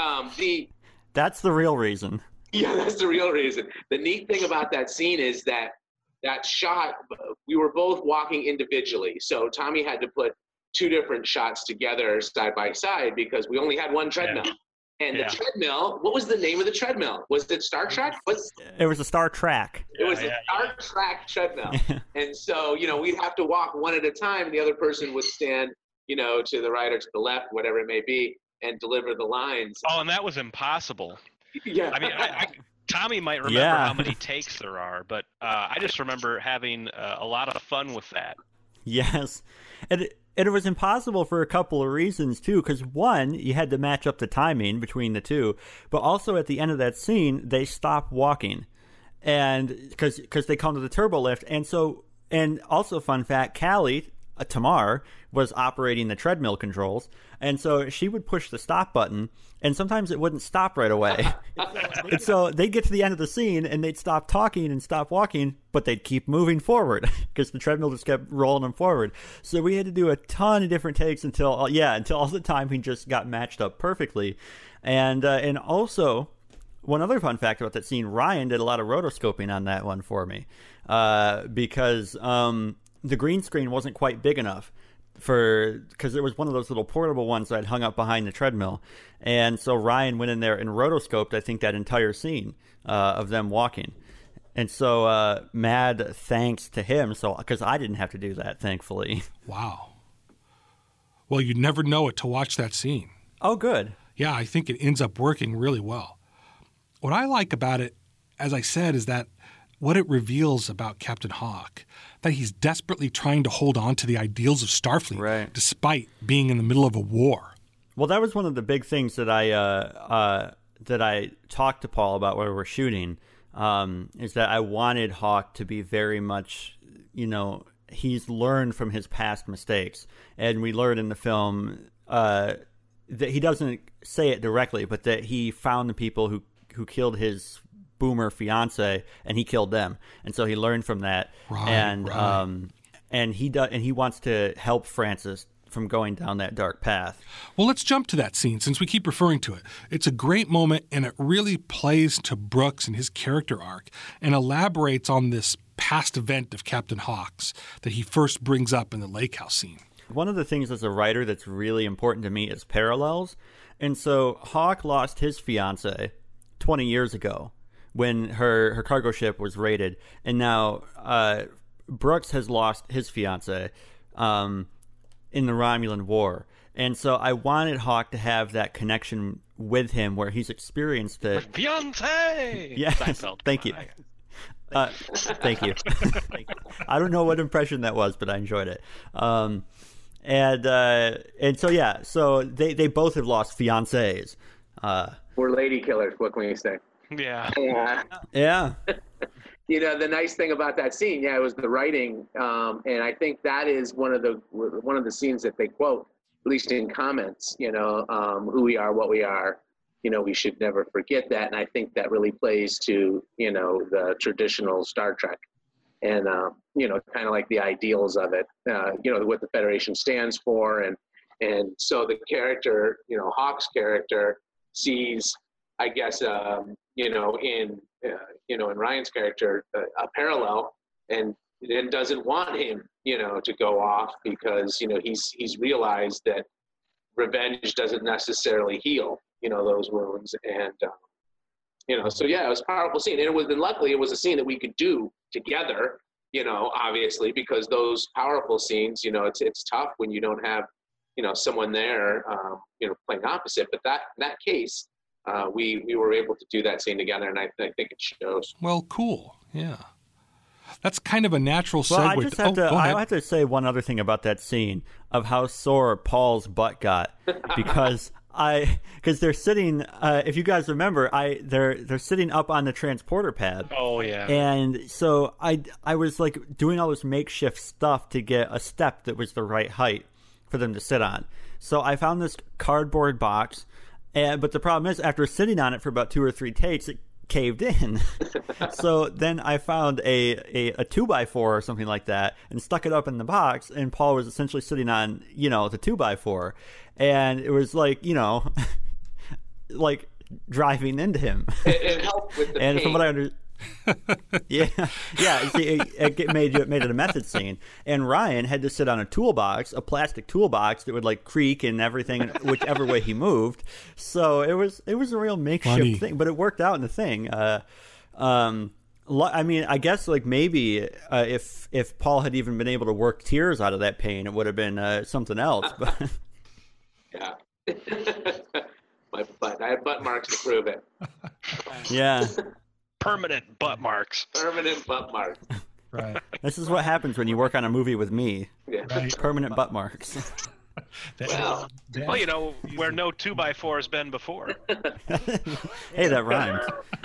That's the real reason. Yeah, that's the real reason. The neat thing about that scene is that shot, we were both walking individually. So Tommy had to put two different shots together side by side because we only had one treadmill. Yeah. And the treadmill, what was the name of the treadmill? Was it Star Trek? It was a Star Trek. It was a Star Trek treadmill. And so, we'd have to walk one at a time, and the other person would stand, to the right or to the left, whatever it may be, and deliver the lines. Oh, and that was impossible. Yeah. I mean, Tommy might remember how many takes there are, but I just remember having a lot of fun with that. Yes. And it was impossible for a couple of reasons, too, because, one, you had to match up the timing between the two, but also at the end of that scene, they stop walking, and because they come to the turbo lift, and also, fun fact, Callie, Tamar, was operating the treadmill controls, and so she would push the stop button, and sometimes it wouldn't stop right away. And so they'd get to the end of the scene, and they'd stop talking and stop walking, but they'd keep moving forward because the treadmill just kept rolling them forward. So we had to do a ton of different takes until all the timing just got matched up perfectly. And also, one other fun fact about that scene, Ryan did a lot of rotoscoping on that one for me because the green screen wasn't quite big enough because it was one of those little portable ones that I'd hung up behind the treadmill. And so Ryan went in there and rotoscoped, I think, that entire scene of them walking. And so mad thanks to him, because I didn't have to do that, thankfully. Wow. Well, you'd never know it to watch that scene. Oh, good. Yeah, I think it ends up working really well. What I like about it, as I said, is that what it reveals about Captain Hawk, that he's desperately trying to hold on to the ideals of Starfleet, despite being in the middle of a war. Well, that was one of the big things that I talked to Paul about while we were shooting, is that I wanted Hawk to be very much, he's learned from his past mistakes. And we learned in the film that he doesn't say it directly, but that he found the people who killed his boomer fiance, and he killed them, and so he learned from that. And he wants to help Francis from going down that dark path. Well, let's jump to that scene since we keep referring to it. It's a great moment, and it really plays to Brooks and his character arc and elaborates on this past event of Captain Hawk's that he first brings up in the lake house scene. One of the things as a writer that's really important to me is parallels. And so Hawk lost his fiancée 20 years ago when her cargo ship was raided. And now Brooks has lost his fiancée in the Romulan War. And so I wanted Hawk to have that connection with him where he's experienced it. Fiancé! Yes, thank you. Thank you. I don't know what impression that was, but I enjoyed it. And so yeah, so they both have lost fiancés. We're lady killers. What can we say? Yeah. Yeah. The nice thing about that scene, it was the writing, and I think that is one of the scenes that they quote, at least in comments. Who we are, what we are. We should never forget that, and I think that really plays to the traditional Star Trek, and kind of like the ideals of it. What the Federation stands for, and so the character, Hawk's character, sees, I guess, in Ryan's character, a parallel, and then doesn't want him, to go off because he's realized that revenge doesn't necessarily heal, those wounds, and so yeah, it was a powerful scene, and luckily it was a scene that we could do together, obviously, because those powerful scenes, it's tough when you don't have, someone there, playing opposite, but in that case. We were able to do that scene together, and I think it shows. Well, cool. Yeah. That's kind of a natural segue. Well, I just have to say one other thing about that scene of how sore Paul's butt got because they're sitting. If you guys remember, they're sitting up on the transporter pad. Oh yeah. And so I was like doing all this makeshift stuff to get a step that was the right height for them to sit on. So I found this cardboard box. But the problem is, after sitting on it for about 2 or 3 takes, it caved in. So then I found a 2x4 or something like that and stuck it up in the box. And Paul was essentially sitting on, the 2x4. And it was like, like driving into him. It helped with the and pain. From what I understand. yeah. See, it made it a method scene, and Ryan had to sit on a plastic toolbox that would like creak and everything, whichever way he moved. So it was a real makeshift thing, but it worked out in the thing. I mean, I guess like maybe if Paul had even been able to work tears out of that pain, it would have been something else. But yeah. My butt. I have butt marks to prove it. Yeah. Permanent butt marks. Permanent butt marks. Right. This is what happens when you work on a movie with me. Yeah. Right. Permanent butt marks. Well, where no 2x4 has been before. Hey, that rhymed.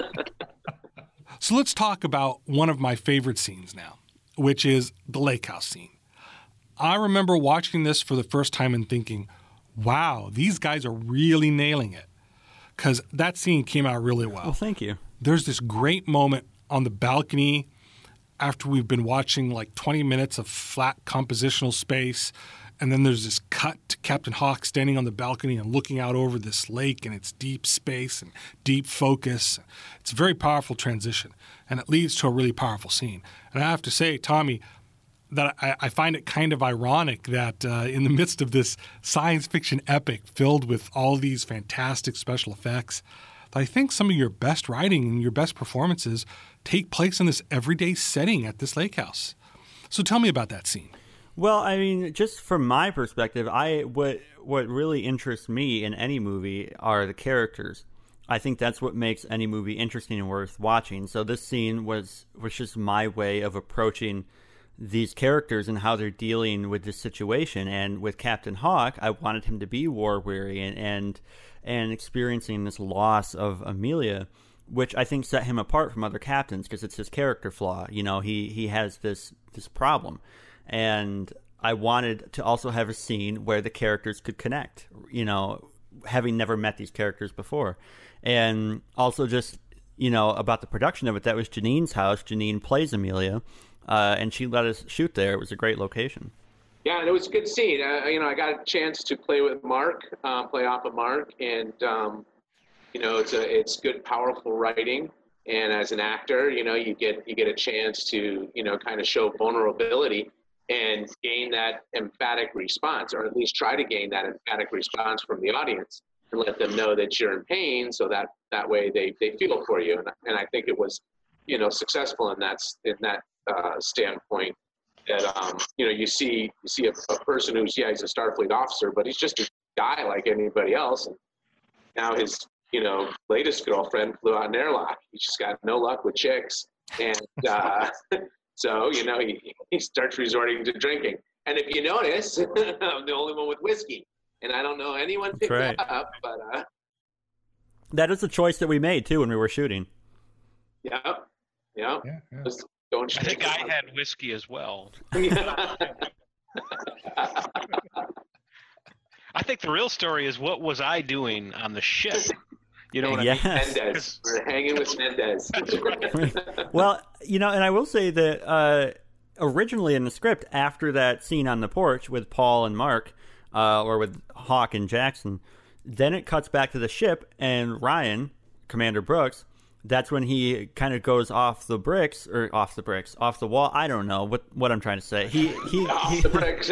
So let's talk about one of my favorite scenes now, which is the lake house scene. I remember watching this for the first time and thinking, wow, these guys are really nailing it. Because that scene came out really well. Well, thank you. There's this great moment on the balcony after we've been watching like 20 minutes of flat compositional space. And then there's this cut to Captain Hawk standing on the balcony and looking out over this lake and its deep space and deep focus. It's a very powerful transition, and it leads to a really powerful scene. And I have to say, Tommy, that I find it kind of ironic that in the midst of this science fiction epic filled with all these fantastic special effects, I think some of your best writing and your best performances take place in this everyday setting at this lake house. So tell me about that scene. Well, I mean, just from my perspective, what really interests me in any movie are the characters. I think that's what makes any movie interesting and worth watching. So this scene was just my way of approaching these characters and how they're dealing with this situation. And with Captain Hawk, I wanted him to be war-weary and experiencing this loss of Amelia, which I think set him apart from other captains because it's his character flaw. He has this problem. And I wanted to also have a scene where the characters could connect, having never met these characters before. And also just, about the production of it, that was Janine's house. Janine plays Amelia, and she let us shoot there. It was a great location. Yeah, and it was a good scene. I got a chance to play with Mark, play off of Mark, and it's good, powerful writing. And as an actor, you get a chance to kind of show vulnerability and gain that emphatic response, or at least try to gain that emphatic response from the audience, and let them know that you're in pain, so that way they feel for you. And I think it was successful in that standpoint. That you see a person who's he's a Starfleet officer, but he's just a guy like anybody else. And now his latest girlfriend flew out an airlock. He just got no luck with chicks, and so he starts resorting to drinking. And if you notice, I'm the only one with whiskey, and I don't know anyone picked that up. But that is a choice that we made too when we were shooting. Yep. Yeah. I think I had whiskey as well. Yeah. I think the real story is, what was I doing on the ship? You know what I mean? Mendez. We're hanging with Mendez. Well, and I will say that originally in the script, after that scene on the porch with Paul and Mark, or with Hawk and Jackson, then it cuts back to the ship, and Ryan, Commander Brooks, that's when he kind of goes off the wall. I don't know what I'm trying to say. He off the bricks.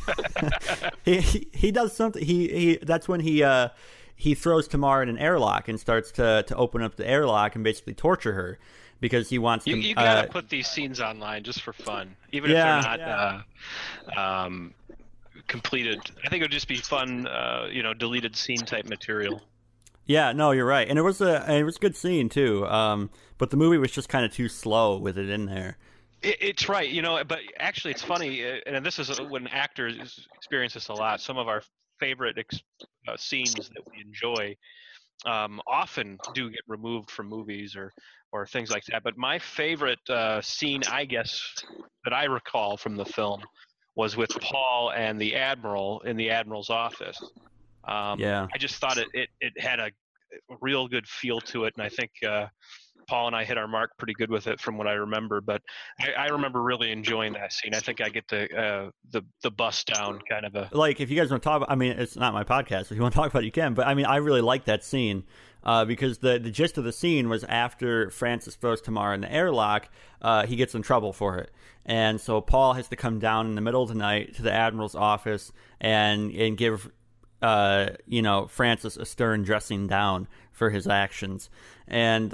he does something. That's when he throws Tamar in an airlock and starts to open up the airlock and basically torture her, because he wants to. You gotta put these scenes online just for fun, even if they're not completed. I think it would just be fun, deleted scene type material. Yeah, no, you're right, and it was a good scene too. But the movie was just kind of too slow with it in there. It's right, but actually it's funny, and this is when actors experience this a lot. Some of our favorite scenes that we enjoy often do get removed from movies or things like that. But my favorite scene, I guess, that I recall from the film was with Paul and the Admiral in the Admiral's office. I just thought it had a real good feel to it, and I think Paul and I hit our mark pretty good with it from what I remember. But I remember really enjoying that scene. I think I get the bust down kind of a. Like, if you guys want to talk about, it's not my podcast. If you want to talk about it, you can. But I really like that scene because the gist of the scene was, after Francis throws Tamar in the airlock, he gets in trouble for it. And so Paul has to come down in the middle of the night to the Admiral's office and give Francis a stern dressing down for his actions, and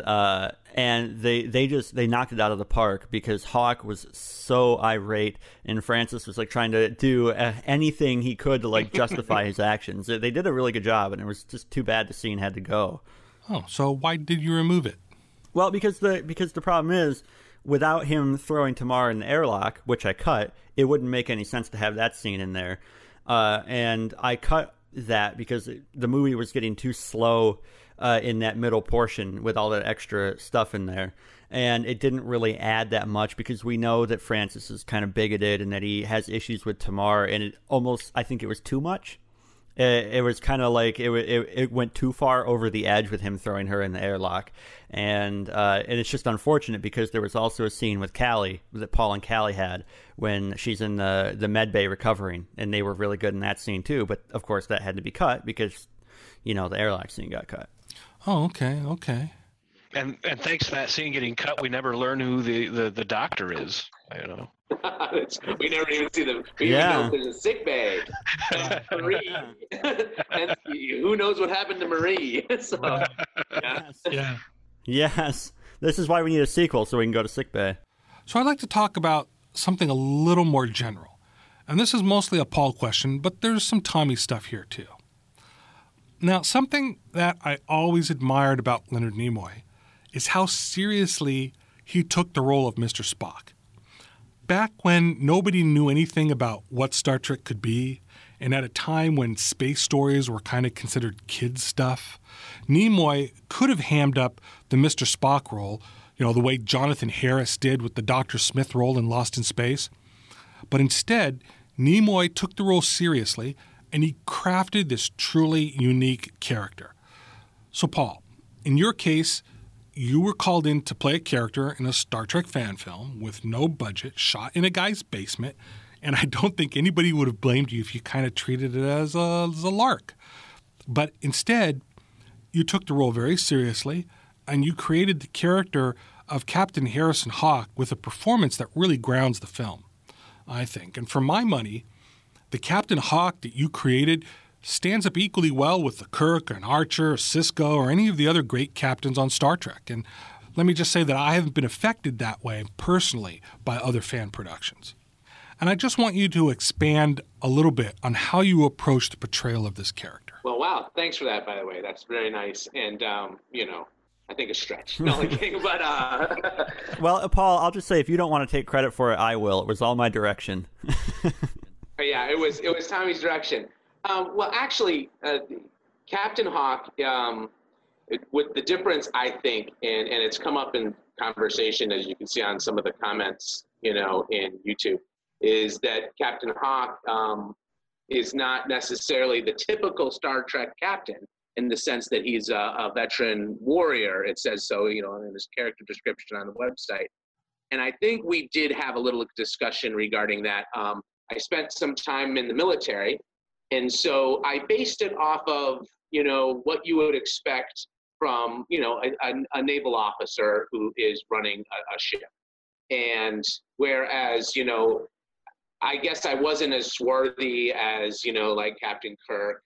they knocked it out of the park, because Hawk was so irate, and Francis was like trying to do anything he could to like justify his actions. They did a really good job, and it was just too bad the scene had to go. Oh, so why did you remove it? Well, because the problem is, without him throwing Tamar in the airlock, which I cut, it wouldn't make any sense to have that scene in there, and I cut that because the movie was getting too slow in that middle portion with all that extra stuff in there, and it didn't really add that much, because we know that Francis is kind of bigoted and that he has issues with Tamar, and it almost, I think it was too much. It was kind of like it went too far over the edge with him throwing her in the airlock, and it's just unfortunate, because there was also a scene with Callie that Paul and Callie had when she's in the med bay recovering, and they were really good in that scene too. But of course that had to be cut because the airlock scene got cut. Oh, okay. And thanks to that scene getting cut, we never learn who the doctor is. We never even see them. We even know there's a sick bay. Marie. And who knows what happened to Marie? So, Yeah. Yes. This is why we need a sequel, so we can go to sick bay. So I'd like to talk about something a little more general. And this is mostly a Paul question, but there's some Tommy stuff here too. Now, something that I always admired about Leonard Nimoy is how seriously he took the role of Mr. Spock. Back when nobody knew anything about what Star Trek could be, and at a time when space stories were kind of considered kids' stuff, Nimoy could have hammed up the Mr. Spock role, the way Jonathan Harris did with the Dr. Smith role in Lost in Space. But instead, Nimoy took the role seriously, and he crafted this truly unique character. So, Paul, in your case, you were called in to play a character in a Star Trek fan film with no budget, shot in a guy's basement, And I don't think anybody would have blamed you if you kind of treated it as a lark. But instead, you took the role very seriously, and you created the character of Captain Harrison Hawk with a performance that really grounds the film, I think. And for my money, the Captain Hawk that you created stands up equally well with the Kirk and Archer or Sisko or any of the other great captains on Star Trek. And let me just say that I haven't been affected that way personally by other fan productions. And I just want you to expand a little bit on how you approach the portrayal of this character. Well, wow. Thanks for that, by the way. That's very nice. And, I think a stretch. No, but Well, Paul, I'll just say if you don't want to take credit for it, I will. It was all my direction. Yeah, it was Tommy's direction. Well, actually, Captain Hawk, with the difference, I think, and it's come up in conversation, as you can see on some of the comments, in YouTube, is that Captain Hawk is not necessarily the typical Star Trek captain, in the sense that he's a veteran warrior. It says so, in his character description on the website. And I think we did have a little discussion regarding that. I spent some time in the military, and so I based it off of, what you would expect from, a naval officer who is running a ship. And whereas, I guess I wasn't as swarthy as, like Captain Kirk,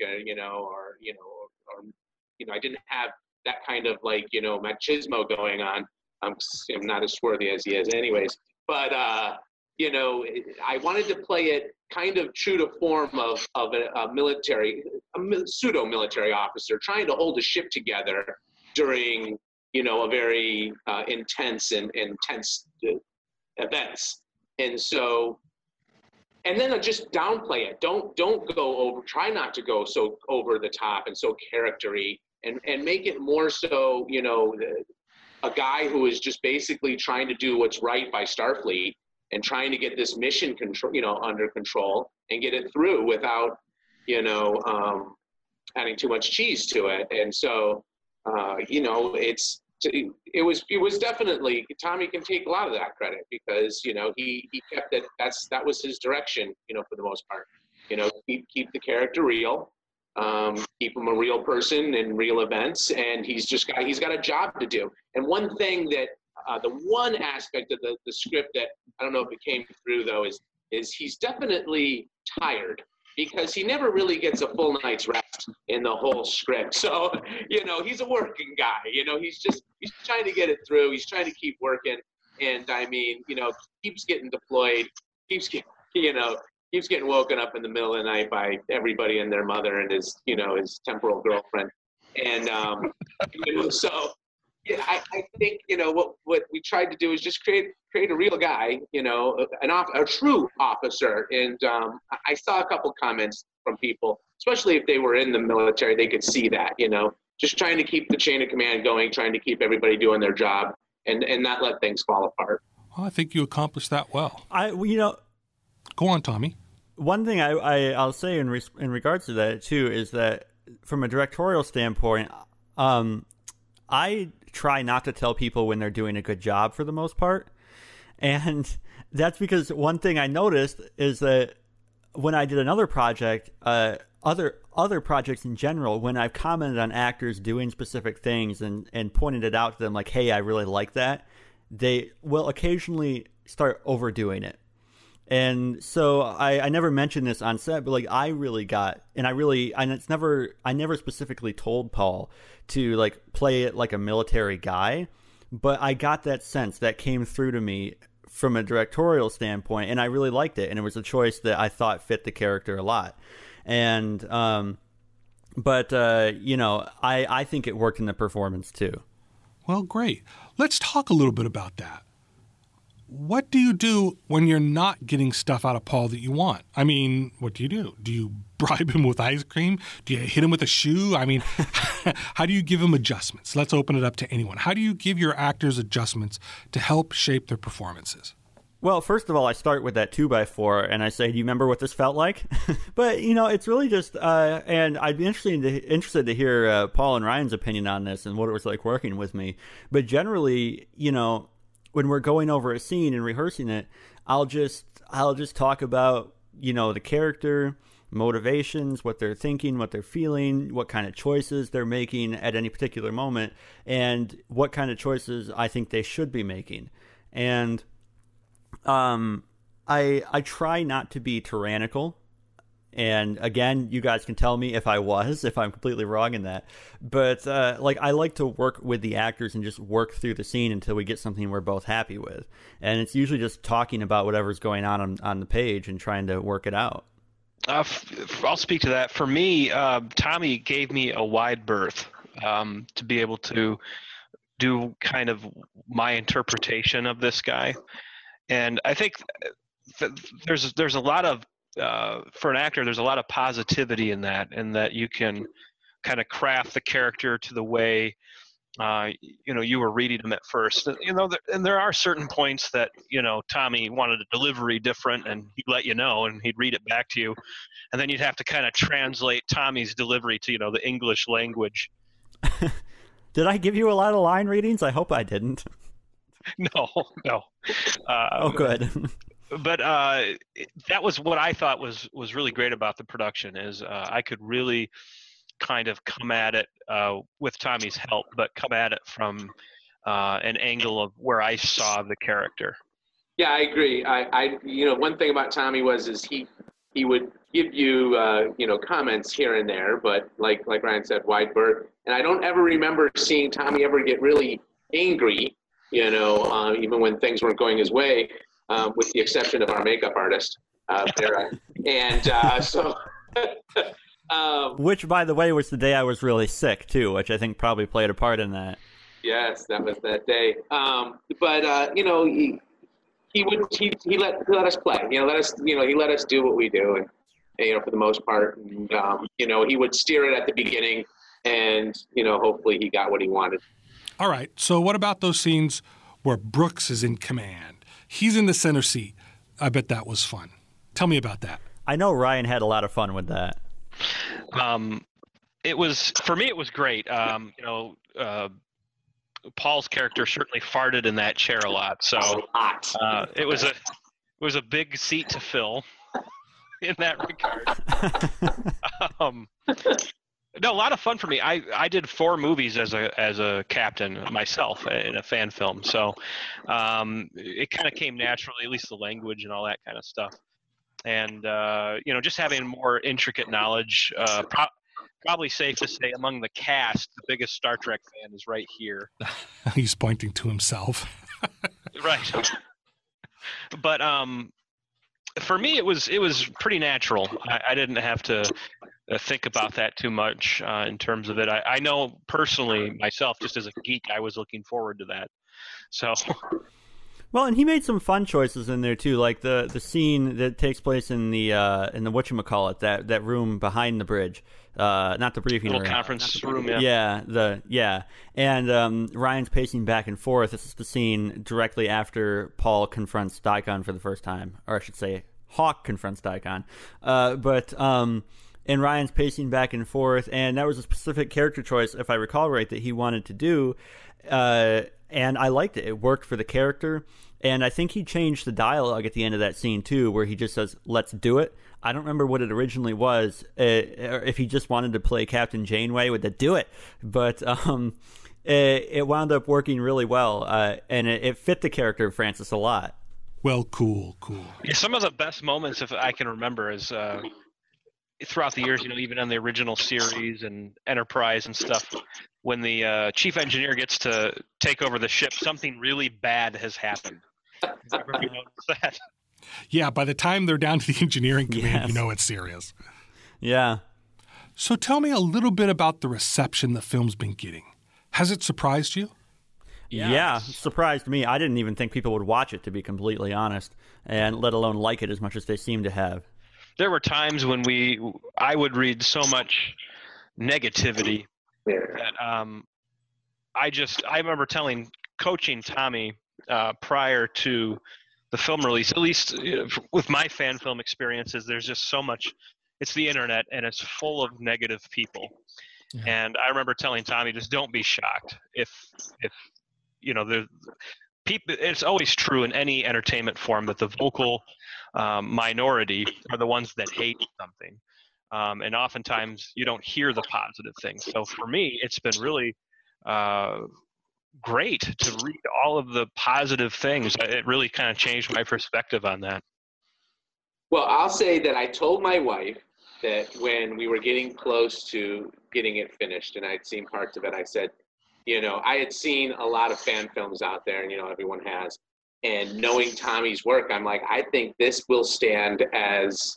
I didn't have that kind of machismo going on. I'm not as swarthy as he is anyways. But, I wanted to play it kind of true to form of a pseudo-military officer trying to hold a ship together during, a very intense events. And so, and then just downplay it. Don't go over, try not to go so over the top and so character-y, and make it more so, a guy who is just basically trying to do what's right by Starfleet and trying to get this mission under control and get it through without, adding too much cheese to it. And so, it was definitely, Tommy can take a lot of that credit because, he kept it, that was his direction, for the most part, keep the character real, keep him a real person in real events. And he's got a job to do. And one thing that, the one aspect of the script that I don't know if it came through though, is he's definitely tired, because he never really gets a full night's rest in the whole script. So, he's a working guy, he's trying to get it through. He's trying to keep working. And I mean, keeps getting deployed, keeps getting woken up in the middle of the night by everybody and their mother and his temporal girlfriend. And, so yeah, I think, what we tried to do is just create a real guy, a true officer. And I saw a couple comments from people, especially if they were in the military, they could see that, just trying to keep the chain of command going, trying to keep everybody doing their job and not let things fall apart. Well, I think you accomplished that well. Go on, Tommy. One thing I'll say in regards to that too is that from a directorial standpoint, I try not to tell people when they're doing a good job for the most part. And that's because one thing I noticed is that when I did another project, other projects in general, when I've commented on actors doing specific things and pointed it out to them like, hey, I really like that, they will occasionally start overdoing it. And so I never mentioned this on set, but like I never specifically told Paul to like play it like a military guy, but I got that sense that came through to me from a directorial standpoint, and I really liked it, and it was a choice that I thought fit the character a lot. And I think it worked in the performance too. Well, great. Let's talk a little bit about that. What do you do when you're not getting stuff out of Paul that you want? I mean, what do? Do you bribe him with ice cream? Do you hit him with a shoe? I mean, how do you give him adjustments? Let's open it up to anyone. How do you give your actors adjustments to help shape their performances? Well, first of all, I start with that 2x4 and I say, do you remember what this felt like? But, it's really just, and I'd be interested to hear Paul and Ryan's opinion on this and what it was like working with me. But generally, when we're going over a scene and rehearsing it, I'll just talk about, the character, motivations, what they're thinking, what they're feeling, what kind of choices they're making at any particular moment, and what kind of choices I think they should be making. And I try not to be tyrannical. And again, you guys can tell me if I'm completely wrong in that. But I like to work with the actors and just work through the scene until we get something we're both happy with. And it's usually just talking about whatever's going on the page and trying to work it out. I'll speak to that. For me, Tommy gave me a wide berth to be able to do kind of my interpretation of this guy. And I think there's a lot of for an actor, there's a lot of positivity in that you can kind of craft the character to the way you were reading him at first. And there are certain points that Tommy wanted a delivery different, and he'd let you know, and he'd read it back to you, and then you'd have to kind of translate Tommy's delivery to the English language. Did I give you a lot of line readings? I hope I didn't. No. Oh, good. But that was what I thought was really great about the production is I could really kind of come at it with Tommy's help, but come at it from an angle of where I saw the character. Yeah, I agree. I one thing about Tommy is he would give you comments here and there, but like Ryan said, wide berth. And I don't ever remember seeing Tommy ever get really angry, even when things weren't going his way. With the exception of our makeup artist, Vera. And so... which, by the way, was the day I was really sick, too, which I think probably played a part in that. Yes, that was that day. But he let us play. He let us do what we do, and for the most part. And, he would steer it at the beginning, and, hopefully he got what he wanted. All right, so what about those scenes where Brooks is in command? He's in the center seat. I bet that was fun. Tell me about that. I know Ryan had a lot of fun with that. It was great. Paul's character certainly farted in that chair a lot, so it was a big seat to fill in that regard. No, a lot of fun for me. I did 4 movies as a captain myself in a fan film, so it kind of came naturally, at least the language and all that kind of stuff. And just having more intricate knowledge, probably safe to say among the cast, the biggest Star Trek fan is right here. He's pointing to himself. Right. But for me, it was pretty natural. I didn't have to think about that too much in terms of it. I know personally myself, just as a geek, I was looking forward to that. So. Well, and he made some fun choices in there too, like the scene that takes place in the whatchamacallit, that room behind the bridge, not the briefing room, conference room. Yeah. And Ryan's pacing back and forth. This is the scene directly after Paul confronts Daikon for the first time, or I should say, Hawk confronts Daikon. And Ryan's pacing back and forth, and that was a specific character choice, if I recall right, that he wanted to do. And I liked it. It worked for the character. And I think he changed the dialogue at the end of that scene, too, where he just says, "Let's do it." I don't remember what it originally was, or if he just wanted to play Captain Janeway with the "do it." But it wound up working really well, and it fit the character of Francis a lot. Well, cool. Yeah, some of the best moments, if I can remember, is throughout the years, even on the original series and Enterprise and stuff, when the chief engineer gets to take over the ship, something really bad has happened. Have you noticed that? Yeah, by the time they're down to the engineering command, Yes. It's serious. Yeah. So tell me a little bit about the reception the film's been getting. Has it surprised you? Yeah, it surprised me. I didn't even think people would watch it, to be completely honest, and let alone like it as much as they seem to have. There were times when I would read so much negativity that I remember coaching Tommy prior to the film release, at least with my fan film experiences, there's just so much. It's the internet, and it's full of negative people. Yeah. And I remember telling Tommy, just don't be shocked if it's always true in any entertainment form that the vocal minority are the ones that hate something. And oftentimes you don't hear the positive things. So for me, it's been really great to read all of the positive things. It really kind of changed my perspective on that. Well, I'll say that I told my wife that when we were getting close to getting it finished and I'd seen parts of it, I said, I had seen a lot of fan films out there, and, everyone has. And knowing Tommy's work, I'm like, I think this will stand as,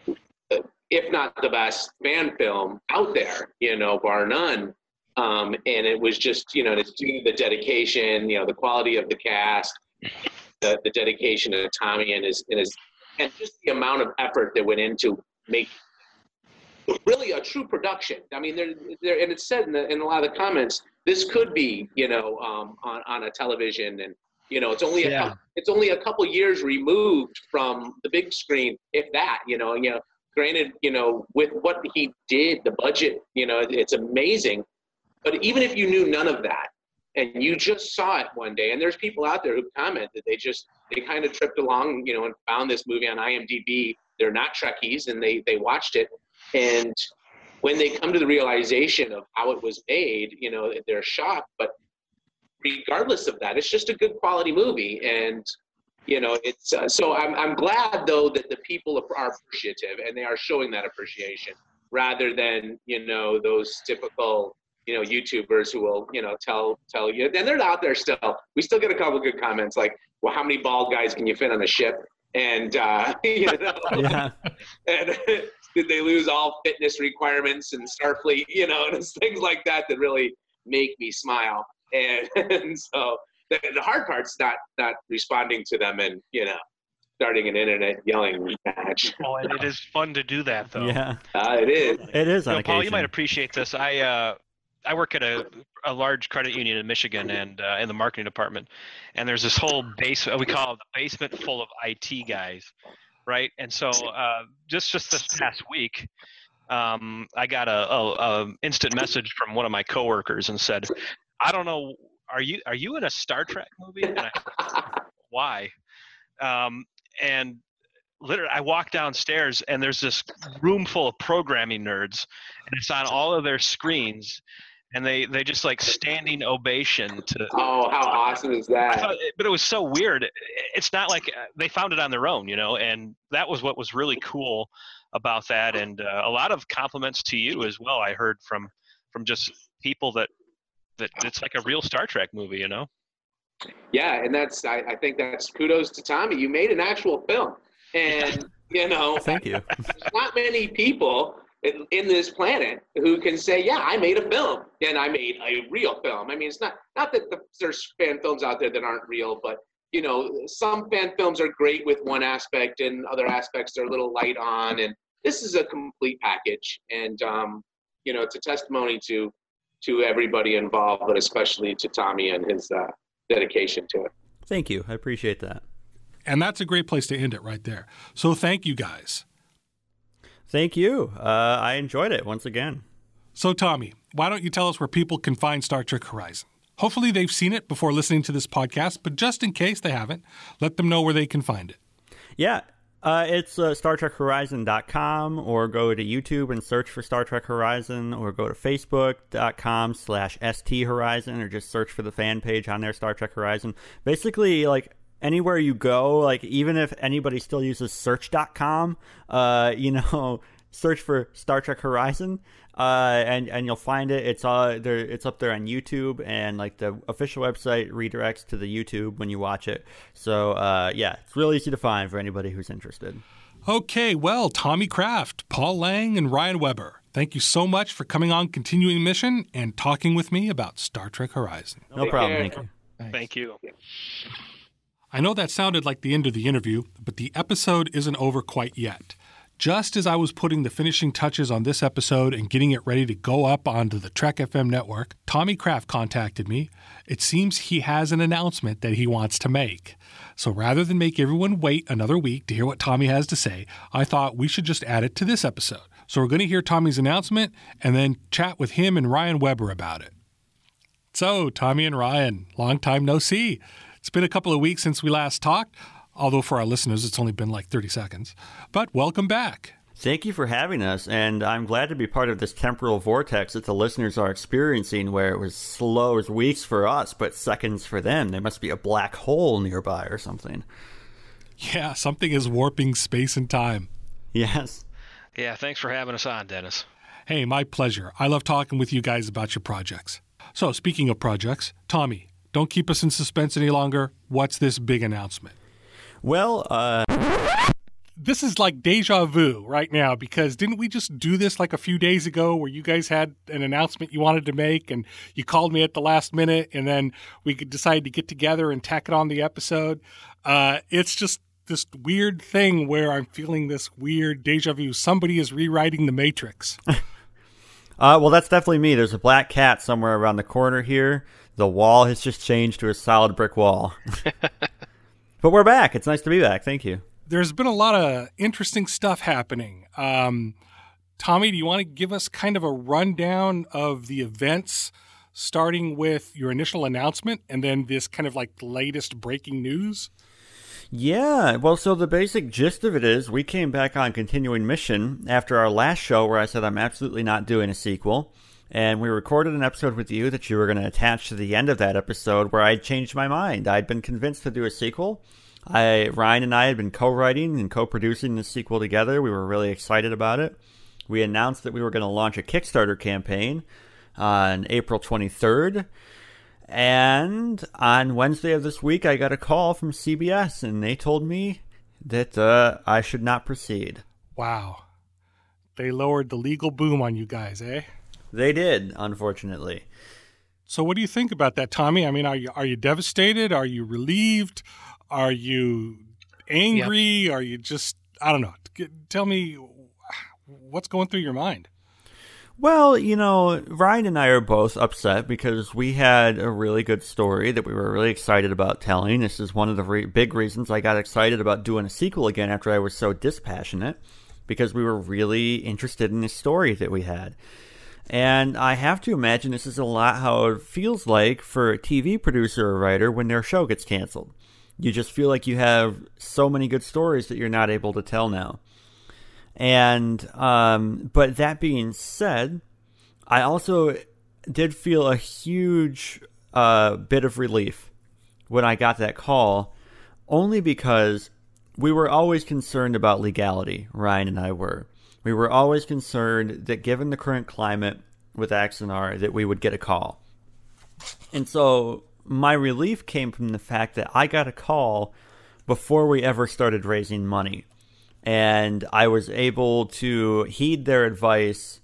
if not the best fan film out there, bar none. And it was just, the dedication, the quality of the cast, the dedication of Tommy and just the amount of effort that went into make really a true production. I mean, there, and it's said in a lot of the comments, this could be, on a television, and it's only a couple years removed from the big screen, if that. Granted, with what he did, the budget, it's amazing. But even if you knew none of that, and you just saw it one day, and there's people out there who comment that they kind of tripped along, and found this movie on IMDb. They're not Trekkies, and they watched it, and when they come to the realization of how it was made, they're shocked. But regardless of that, it's just a good quality movie. And, it's so I'm glad, though, that the people are appreciative and they are showing that appreciation rather than, those typical, YouTubers who will, tell you. And they're out there still. We still get a couple good comments like, well, how many bald guys can you fit on a ship? And, Yeah. And did they lose all fitness requirements and Starfleet, and it's things like that really make me smile. And so the hard part's not responding to them and, starting an internet yelling match. Oh, and it is fun to do that, though. Yeah. It is. It is on Paul, you occasion. might appreciate this. I work at a large credit union in Michigan and in the marketing department, and there's this whole we call it the basement full of IT guys, right? And so just this past week, I got a instant message from one of my coworkers and said, I don't know, are you in a Star Trek movie? And I said, why? And literally, I walk downstairs and there's this room full of programming nerds, and it's on all of their screens, and they just like standing ovation to. Oh, how awesome is that? But it was so weird. It's not like they found it on their own, and that was what was really cool about that. And a lot of compliments to you as well. I heard from just people that it's like a real Star Trek movie, Yeah, and I think that's kudos to Tommy. You made an actual film. And, Thank you. There's not many people in this planet who can say, yeah, I made a film and I made a real film. I mean, it's not that there's fan films out there that aren't real, but, some fan films are great with one aspect and other aspects they're a little light on. And this is a complete package. And, it's a testimony to everybody involved, but especially to Tommy and his dedication to it. Thank you. I appreciate that. And that's a great place to end it right there. So thank you, guys. Thank you. I enjoyed it once again. So, Tommy, why don't you tell us where people can find Star Trek Horizon? Hopefully they've seen it before listening to this podcast, but just in case they haven't, let them know where they can find it. Yeah. It's StarTrekHorizon.com, or go to YouTube and search for Star Trek Horizon, or go to Facebook.com/ST Horizon, or just search for the fan page on there, Star Trek Horizon. Basically, like, anywhere you go, like, even if anybody still uses search.com, search for Star Trek Horizon, and you'll find it. It's there. It's up there on YouTube, and like the official website redirects to the YouTube when you watch it. So yeah, it's really easy to find for anybody who's interested. Okay, well, Tommy Kraft, Paul Lang, and Ryan Weber, thank you so much for coming on Continuing Mission and talking with me about Star Trek Horizon. No problem. Thank you. Thank you. I know that sounded like the end of the interview, but the episode isn't over quite yet. Just as I was putting the finishing touches on this episode and getting it ready to go up onto the Trek FM network, Tommy Kraft contacted me. It seems he has an announcement that he wants to make. So rather than make everyone wait another week to hear what Tommy has to say, I thought we should just add it to this episode. So we're going to hear Tommy's announcement and then chat with him and Ryan Weber about it. So, Tommy and Ryan, long time no see. It's It's been a couple of weeks since we last talked, although for our listeners, it's only been like 30 seconds. But welcome back. Thank you for having us, and I'm glad to be part of this temporal vortex that the listeners are experiencing, where it was slow as weeks for us, but seconds for them. There must be a black hole nearby or something. Yeah, something is warping space and time. Yes. Yeah, thanks for having us on, Dennis. Hey, my pleasure. I love talking with you guys about your projects. So, speaking of projects, Tommy, don't keep us in suspense any longer. What's this big announcement? Well, This is like deja vu right now, because didn't we just do this like a few days ago where you guys had an announcement you wanted to make and you called me at the last minute and then we could decide to get together and tack it on the episode? It's just this weird thing where I'm feeling this weird deja vu. Somebody is rewriting the Matrix. well, that's definitely me. There's a black cat somewhere around the corner here. The wall has just changed to a solid brick wall. But we're back. It's nice to be back. Thank you. There's been a lot of interesting stuff happening. Tommy, do you want to give us kind of a rundown of the events, starting with your initial announcement and then this kind of like latest breaking news? Yeah, well, so the basic gist of it is we came back on Continuing Mission after our last show where I said I'm absolutely not doing a sequel. And we recorded an episode with you that you were going to attach to the end of that episode where I'd changed my mind. I'd been convinced to do a sequel. Ryan and I had been co-writing and co-producing the sequel together. We were really excited about it. We announced that we were going to launch a Kickstarter campaign on April 23rd. And on Wednesday of this week, I got a call from CBS, and they told me that I should not proceed. Wow. They lowered the legal boom on you guys, eh? They did, unfortunately. So what do you think about that, Tommy? I mean, are you devastated? Are you relieved? Are you angry? Yep. Are you just, I don't know. Tell me what's going through your mind. Well, you know, Ryan and I are both upset because we had a really good story that we were really excited about telling. This is one of the big reasons I got excited about doing a sequel again after I was so dispassionate, because we were really interested in the story that we had. And I have to imagine this is a lot how it feels like for a TV producer or writer when their show gets canceled. You just feel like you have so many good stories that you're not able to tell now. And, but that being said, I also did feel a huge bit of relief when I got that call, only because we were always concerned about legality, Ryan and I were. We were always concerned that given the current climate with Axanar, that we would get a call. And so my relief came from the fact that I got a call before we ever started raising money. And I was able to heed their advice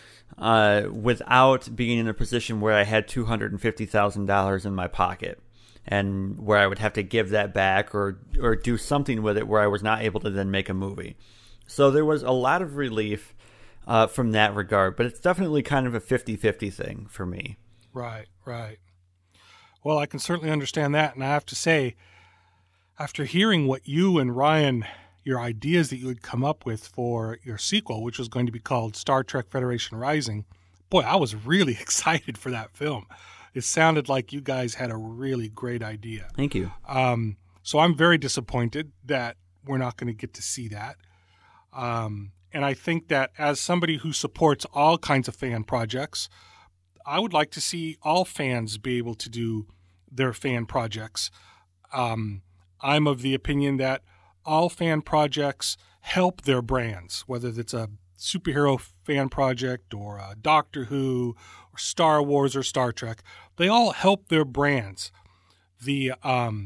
without being in a position where I had $250,000 in my pocket and where I would have to give that back or do something with it where I was not able to then make a movie. So there was a lot of relief from that regard, but it's definitely kind of a 50-50 thing for me. Right, right. Well, I can certainly understand that. And I have to say, after hearing what you and Ryan, your ideas that you had come up with for your sequel, which was going to be called Star Trek Federation Rising, boy, I was really excited for that film. It sounded like you guys had a really great idea. Thank you. So I'm very disappointed that we're not going to get to see that. And I think that as somebody who supports all kinds of fan projects, I would like to see all fans be able to do their fan projects. I'm of the opinion that all fan projects help their brands, whether it's a superhero fan project or a Doctor Who or Star Wars or Star Trek. They all help their brands. The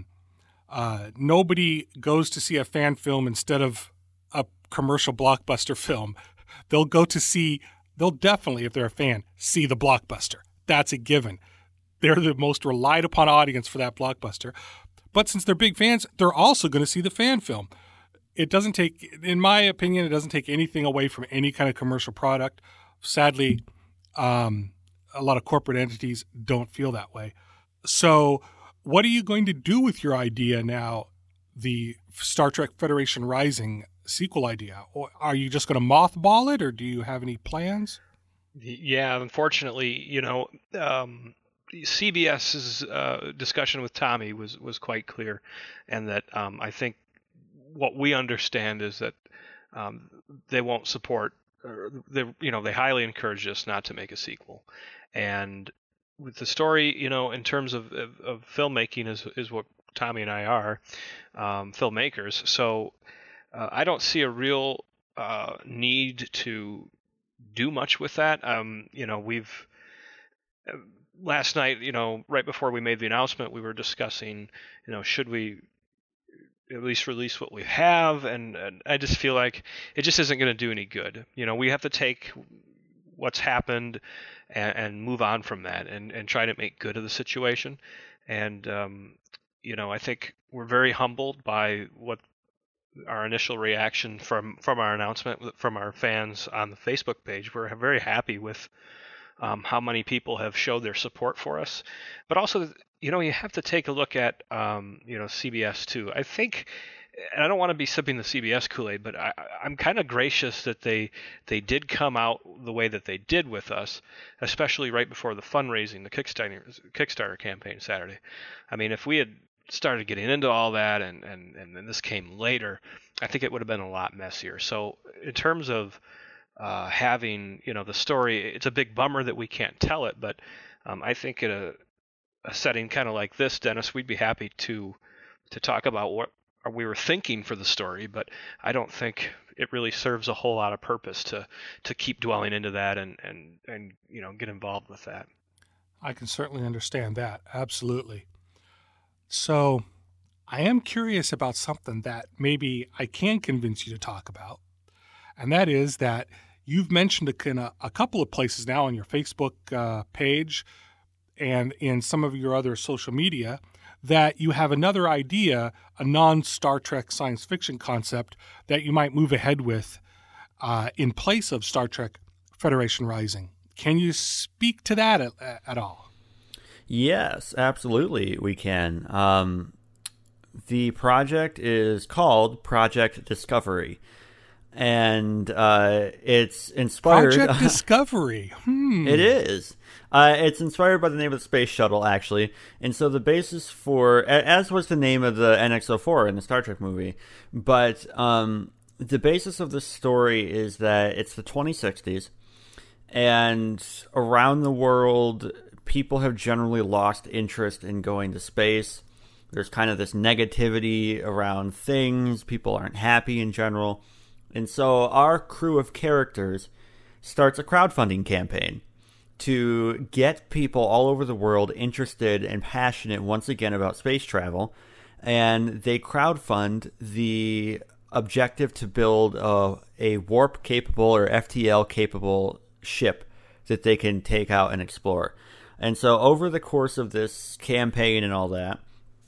nobody goes to see a fan film instead of a commercial blockbuster film. They'll definitely, if they're a fan, see the blockbuster. That's a given. They're the most relied upon audience for that blockbuster. But since they're big fans, they're also going to see the fan film. It doesn't take, in my opinion, it doesn't take anything away from any kind of commercial product. Sadly, a lot of corporate entities don't feel that way. So what are you going to do with your idea now, the Star Trek Federation Rising sequel idea? Or are you just going to mothball it, or do you have any plans? Yeah, unfortunately, CBS's discussion with Tommy was quite clear, and that I think what we understand is that they won't support, or they highly encourage us not to make a sequel, and with the story, in terms of filmmaking is what Tommy and I are, filmmakers. So I don't see a real need to do much with that. We've last night, right before we made the announcement, we were discussing, should we at least release what we have, and I just feel like it just isn't going to do any good. We have to take what's happened and move on from that, and try to make good of the situation. And I think we're very humbled by what our initial reaction from our announcement from our fans on the Facebook page. We're very happy with how many people have showed their support for us, but also, you have to take a look at, CBS too. I think, and I don't want to be sipping the CBS Kool-Aid, but I'm kind of gracious that they did come out the way that they did with us, especially right before the fundraising, the Kickstarter campaign Saturday. I mean, if we had started getting into all that and then this came later, I think it would have been a lot messier. So in terms of having, the story, it's a big bummer that we can't tell it, but I think in a setting kind of like this, Dennis, we'd be happy to talk about what we were thinking for the story, but I don't think it really serves a whole lot of purpose to keep dwelling into that and get involved with that. I can certainly understand that. Absolutely. So I am curious about something that maybe I can convince you to talk about, and that is that you've mentioned a couple of places now on your Facebook page and in some of your other social media that you have another idea, a non-Star Trek science fiction concept that you might move ahead with in place of Star Trek Federation Rising. Can you speak to that at all? Yes, absolutely we can. The project is called Project Discovery. And it's inspired... Project Discovery. It is. It's inspired by the name of the space shuttle, actually. And so the basis for... As was the name of the NX-04 in the Star Trek movie. But the basis of the story is that it's the 2060s. And around the world, people have generally lost interest in going to space. There's kind of this negativity around things. People aren't happy in general. And so our crew of characters starts a crowdfunding campaign to get people all over the world interested and passionate once again about space travel. And they crowdfund the objective to build a warp-capable or FTL-capable ship that they can take out and explore. And so over the course of this campaign and all that,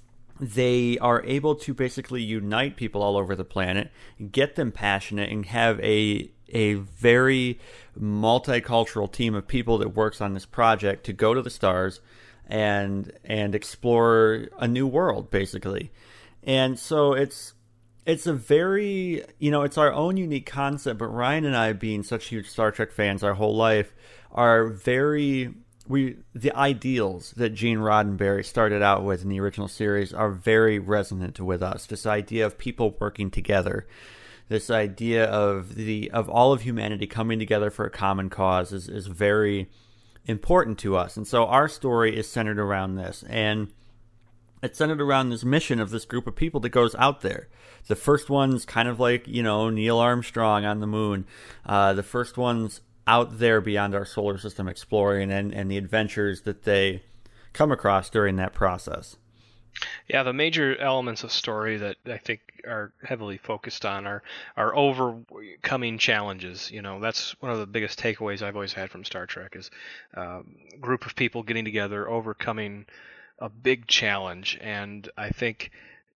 they are able to basically unite people all over the planet, get them passionate, and have a very multicultural team of people that works on this project to go to the stars and explore a new world, basically. And so it's a very, it's our own unique concept, but Ryan and I, being such huge Star Trek fans our whole life, are very... the ideals that Gene Roddenberry started out with in the original series are very resonant with us. This idea of people working together, this idea of all of humanity coming together for a common cause is very important to us. And so our story is centered around this, and it's centered around this mission of this group of people that goes out there. The first one's kind of like, Neil Armstrong on the moon. The first one's out there beyond our solar system exploring and the adventures that they come across during that process. Yeah, the major elements of story that I think are heavily focused on are overcoming challenges. That's one of the biggest takeaways I've always had from Star Trek is a group of people getting together, overcoming a big challenge. And I think,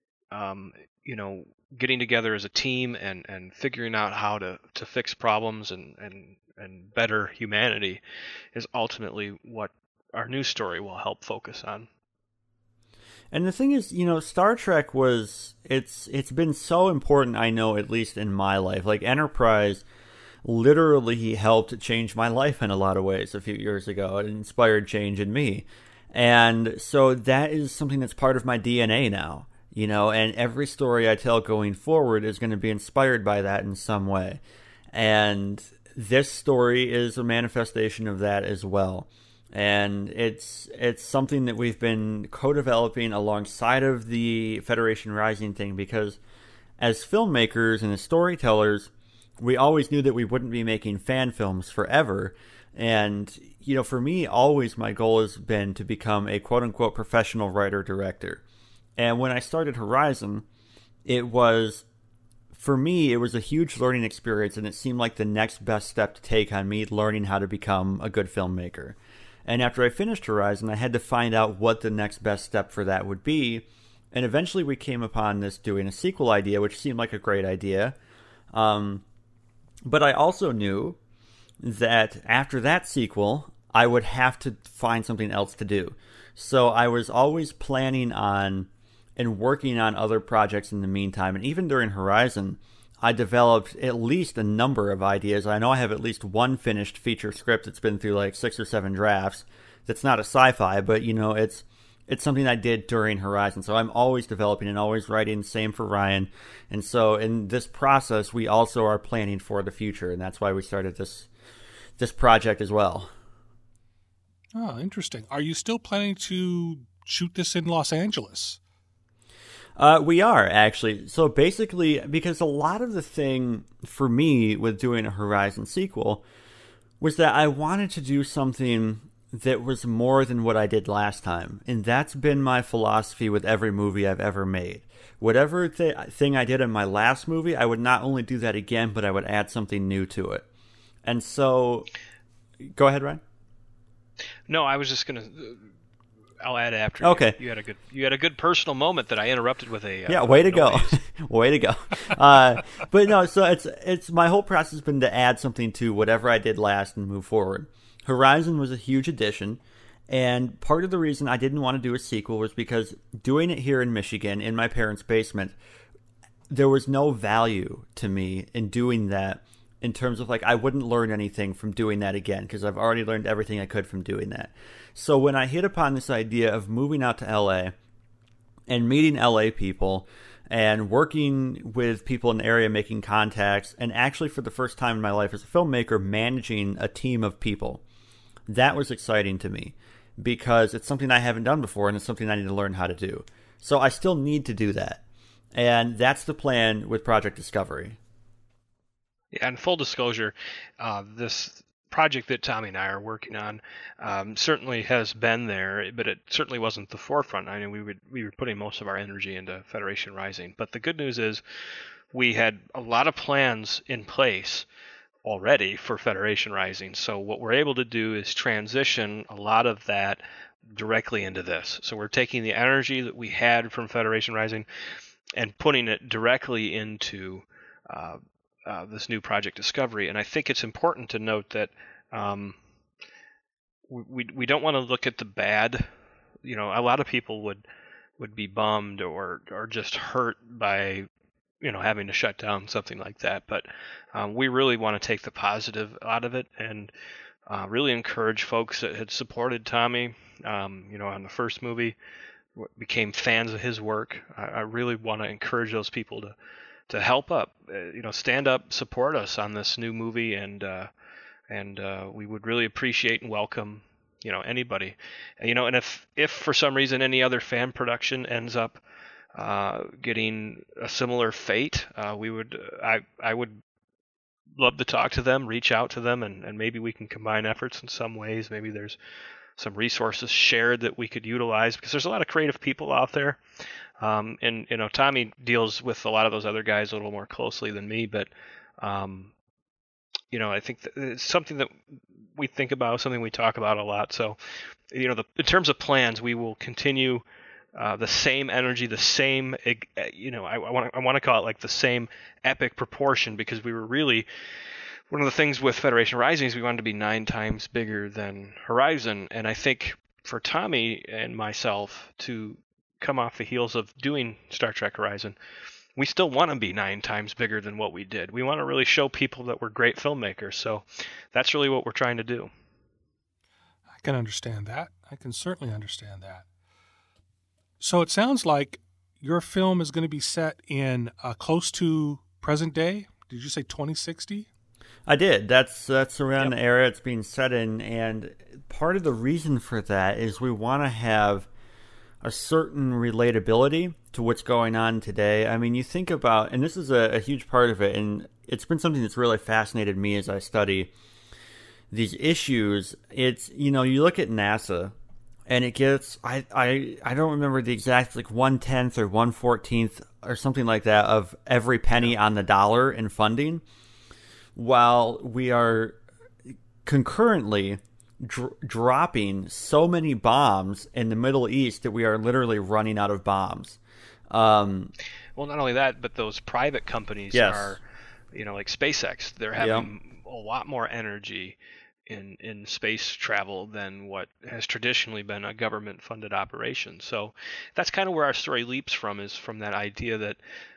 getting together as a team and figuring out how to fix problems and better humanity is ultimately what our new story will help focus on. And the thing is, Star Trek it's been so important, I know, at least in my life. Like, Enterprise literally helped change my life in a lot of ways a few years ago. It inspired change in me. And so that is something that's part of my DNA now, you know, and every story I tell going forward is going to be inspired by that in some way. And this story is a manifestation of that as well. And it's something that we've been co-developing alongside of the Federation Rising thing, because as filmmakers and as storytellers, we always knew that we wouldn't be making fan films forever. And, you know, for me, always my goal has been to become a quote-unquote professional writer-director. And when I started Horizon, for me, it was a huge learning experience, and it seemed like the next best step to take on me learning how to become a good filmmaker. And after I finished Horizon, I had to find out what the next best step for that would be. And eventually we came upon this doing a sequel idea, which seemed like a great idea. But I also knew that after that sequel, I would have to find something else to do. So I was always planning on and working on other projects in the meantime. And even during Horizon, I developed at least a number of ideas. I know I have at least one finished feature script that's been through like 6 or 7 drafts. That's not a sci-fi, but you know, it's something I did during Horizon. So I'm always developing and always writing. Same for Ryan. And so in this process, we also are planning for the future, and that's why we started this project as well. Oh, interesting. Are you still planning to shoot this in Los Angeles? We are, actually. So basically, because a lot of the thing for me with doing a Horizon sequel was that I wanted to do something that was more than what I did last time. And that's been my philosophy with every movie I've ever made. Whatever thing I did in my last movie, I would not only do that again, but I would add something new to it. And so, go ahead, Ryan. No, I was just gonna. I'll add after. Okay. You had a good personal moment that I interrupted with a. Yeah, way to go, way to go. But no, so it's my whole process has been to add something to whatever I did last and move forward. Horizon was a huge addition, and part of the reason I didn't want to do a sequel was because doing it here in Michigan in my parents' basement, there was no value to me in doing that. In terms of like, I wouldn't learn anything from doing that again because I've already learned everything I could from doing that. So when I hit upon this idea of moving out to LA and meeting LA people and working with people in the area, making contacts, and actually for the first time in my life as a filmmaker, managing a team of people, that was exciting to me because it's something I haven't done before and it's something I need to learn how to do. So I still need to do that. And that's the plan with Project Discovery. Yeah, and full disclosure, this project that Tommy and I are working on certainly has been there, but it certainly wasn't the forefront. I mean, we were putting most of our energy into Federation Rising. But the good news is we had a lot of plans in place already for Federation Rising. So what we're able to do is transition a lot of that directly into this. So we're taking the energy that we had from Federation Rising and putting it directly into this new Project Discovery. And I think it's important to note that we don't want to look at the bad. You know, a lot of people would be bummed or just hurt by, you know, having to shut down something like that. But we really want to take the positive out of it and really encourage folks that had supported Tommy, you know, on the first movie, became fans of his work. I really want to encourage those people to help up, you know, stand up, support us on this new movie, and we would really appreciate and welcome, you know, anybody, you know, and if for some reason any other fan production ends up getting a similar fate, I would love to talk to them, reach out to them, and maybe we can combine efforts in some ways. Maybe there's some resources shared that we could utilize because there's a lot of creative people out there. And you know, Tommy deals with a lot of those other guys a little more closely than me, but you know, I think it's something that we think about, something we talk about a lot. So, you know, in terms of plans, we will continue the same energy, the same, you know, I want to call it like the same epic proportion, because we were really, one of the things with Federation Rising is we wanted to be 9 times bigger than Horizon, and I think for Tommy and myself to come off the heels of doing Star Trek Horizon, we still want to be 9 times bigger than what we did. We want to really show people that we're great filmmakers. So that's really what we're trying to do. can understand that. I can certainly understand that. So it sounds like your film is going to be set in close to present day. Did you say 2060? I did. That's around the area it's being set in, and part of the reason for that is we want to have a certain relatability to what's going on today. I mean, you think about, and this is a huge part of it, and it's been something that's really fascinated me as I study these issues. It's, you look at NASA, and it gets, I don't remember the exact, like 1/10 or 1/14 or something like that of every penny on the dollar in funding, while we are concurrently dropping so many bombs in the Middle East that we are literally running out of bombs. Well, not only that, but those private companies yes. are, like SpaceX, they're having a lot more energy in space travel than what has traditionally been a government-funded operation. So that's kind of where our story leaps from, is from that idea that,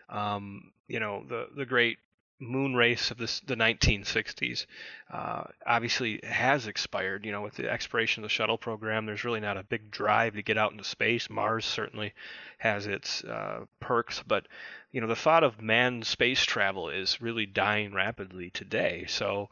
the great moon race of the 1960s obviously has expired. With the expiration of the shuttle program, there's really not a big drive to get out into space. Mars certainly has its perks, but the thought of manned space travel is really dying rapidly today. So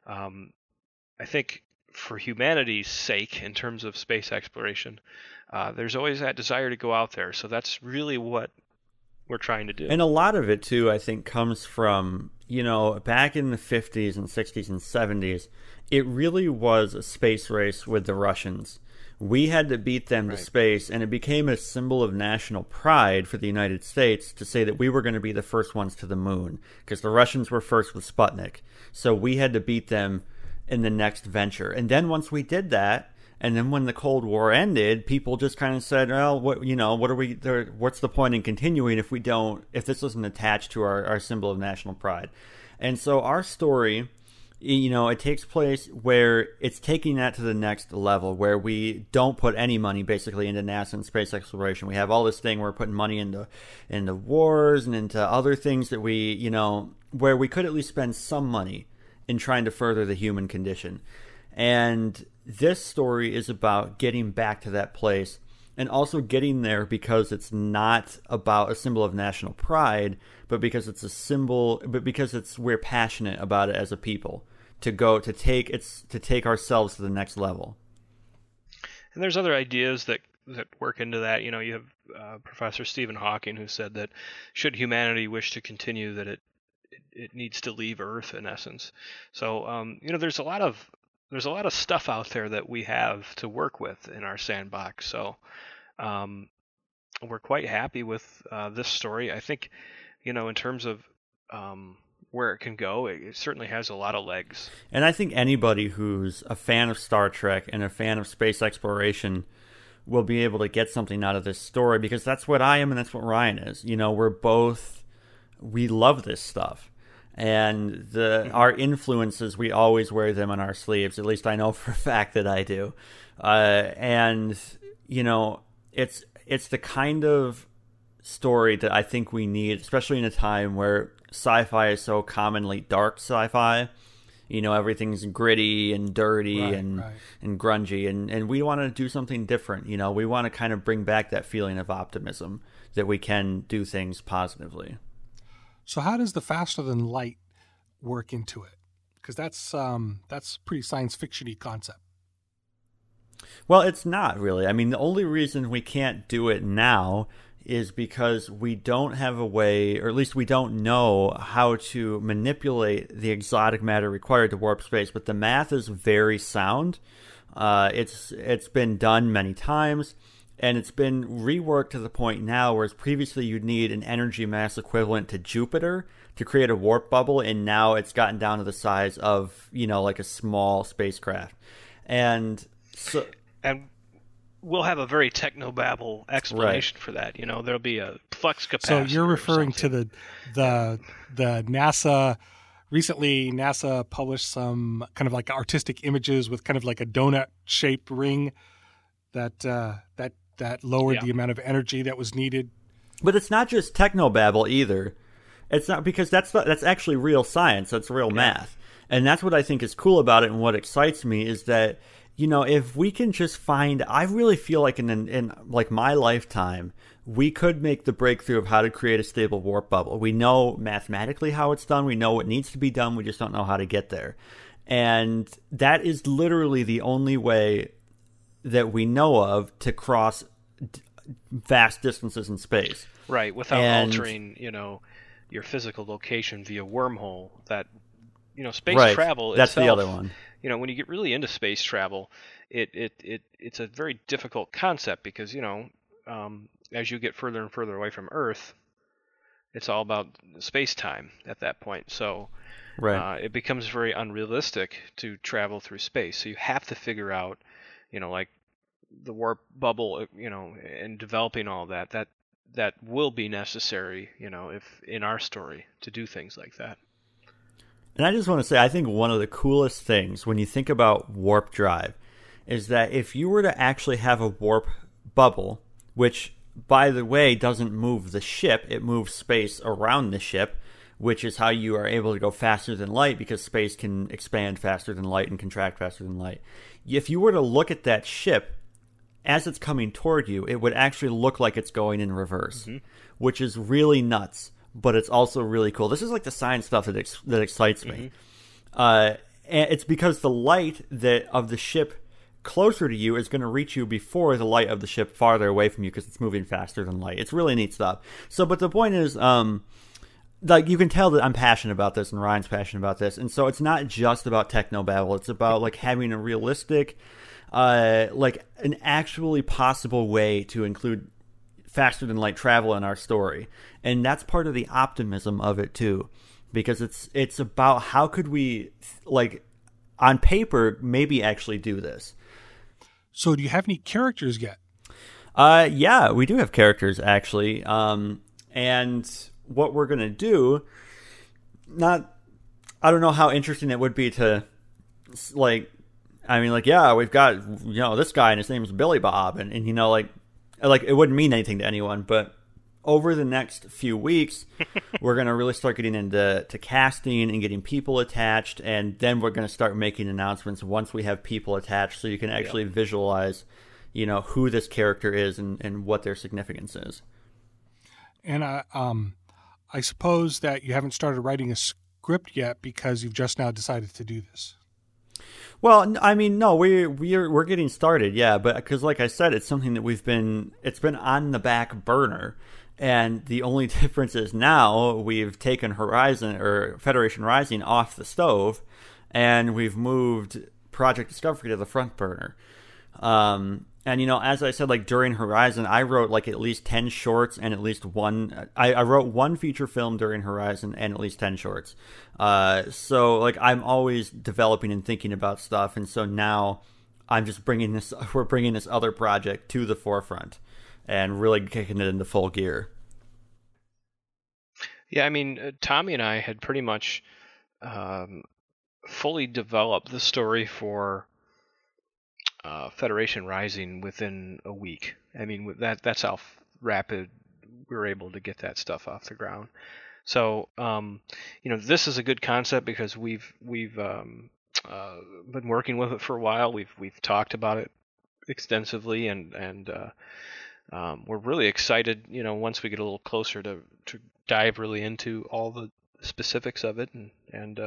I think for humanity's sake, in terms of space exploration, there's always that desire to go out there. So that's really what we're trying to do. And a lot of it, too, I think, comes from, back in the 50s and 60s and 70s, it really was a space race with the Russians. We had to beat them to space, and it became a symbol of national pride for the United States to say that we were going to be the first ones to the moon, because the Russians were first with Sputnik. So we had to beat them in the next venture. And then once we did that, and then when the Cold War ended, people just kind of said, well, what are we there? What's the point in continuing if this isn't attached to our symbol of national pride? And so our story, it takes place where it's taking that to the next level, where we don't put any money basically into NASA and space exploration. We have all this thing where we're putting money into wars and into other things that we, where we could at least spend some money in trying to further the human condition. And this story is about getting back to that place, and also getting there because it's not about a symbol of national pride, but because it's a symbol, we're passionate about it as a people, to take ourselves to the next level. And there's other ideas that work into that. You have Professor Stephen Hawking, who said that should humanity wish to continue, that it needs to leave Earth, in essence. So there's a lot of stuff out there that we have to work with in our sandbox. So we're quite happy with this story. I think, in terms of where it can go, it certainly has a lot of legs. And I think anybody who's a fan of Star Trek and a fan of space exploration will be able to get something out of this story, because that's what I am and that's what Ryan is. We love this stuff. And our influences, we always wear them on our sleeves. At least I know for a fact that I do. It's the kind of story that I think we need, especially in a time where sci-fi is so commonly dark sci-fi. Everything's gritty and dirty and grungy, and we want to do something different. We want to kind of bring back that feeling of optimism that we can do things positively. So how does the faster than light work into it? Because that's pretty science fiction-y concept. Well, it's not really. I mean, the only reason we can't do it now is because we don't have a way, or at least we don't know how to manipulate the exotic matter required to warp space. But the math is very sound. It's been done many times. And it's been reworked to the point now, whereas previously you'd need an energy mass equivalent to Jupiter to create a warp bubble, and now it's gotten down to the size of, like a small spacecraft. And we'll have a very technobabble explanation for that. There'll be a flux capacitor. So you're referring to the NASA. Recently, NASA published some kind of like artistic images with kind of like a donut-shaped ring that lowered the amount of energy that was needed. But it's not just technobabble either. It's not, because that's actually real science. That's real math. And that's what I think is cool about it, and what excites me is that if we can just find, I really feel like in like my lifetime, we could make the breakthrough of how to create a stable warp bubble. We know mathematically how it's done. We know what needs to be done. We just don't know how to get there. And that is literally the only way that we know of to cross vast distances in space. Right, without altering, your physical location via wormhole. That, space travel itself. That's the other one. When you get really into space travel, it's a very difficult concept because, as you get further and further away from Earth, it's all about space-time at that point. So it becomes very unrealistic to travel through space. So you have to figure out, like the warp bubble, and developing all that will be necessary, if in our story to do things like that. And I just want to say, I think one of the coolest things when you think about warp drive is that if you were to actually have a warp bubble, which, by the way, doesn't move the ship, it moves space around the ship, which is how you are able to go faster than light because space can expand faster than light and contract faster than light. If you were to look at that ship as it's coming toward you, it would actually look like it's going in reverse, which is really nuts. But it's also really cool. This is like the science stuff that excites me. And it's because the light of the ship closer to you is going to reach you before the light of the ship farther away from you because it's moving faster than light. It's really neat stuff. So, but the point is, like you can tell that I'm passionate about this and Ryan's passionate about this. And so it's not just about technobabble. It's about like having a realistic, like an actually possible way to include faster than light travel in our story. And that's part of the optimism of it too, because it's about how could we, like, on paper, maybe actually do this. So do you have any characters yet? Yeah, we do have characters actually. And what we're going to do, I don't know how interesting it would be to, like, yeah, we've got, this guy and his name is Billy Bob and like it wouldn't mean anything to anyone, but over the next few weeks, we're going to really start getting into casting and getting people attached, and then we're going to start making announcements once we have people attached so you can actually visualize, who this character is and what their significance is. And I suppose that you haven't started writing a script yet because you've just now decided to do this. Well, I mean, no, we're getting started, yeah, but because, like I said, it's something that it's been on the back burner, and the only difference is now we've taken Horizon or Federation Rising off the stove, and we've moved Project Discovery to the front burner. And, as I said, like during Horizon, I wrote like at least 10 shorts and at least one. I wrote one feature film during Horizon and at least 10 shorts. So like I'm always developing and thinking about stuff. And so now I'm just we're bringing this other project to the forefront and really kicking it into full gear. Yeah, I mean, Tommy and I had pretty much fully developed the story for Federation Rising within a week. I mean, that's how rapid we were able to get that stuff off the ground. So, this is a good concept because we've been working with it for a while. We've talked about it extensively, and we're really excited. Once we get a little closer to dive really into all the specifics of it and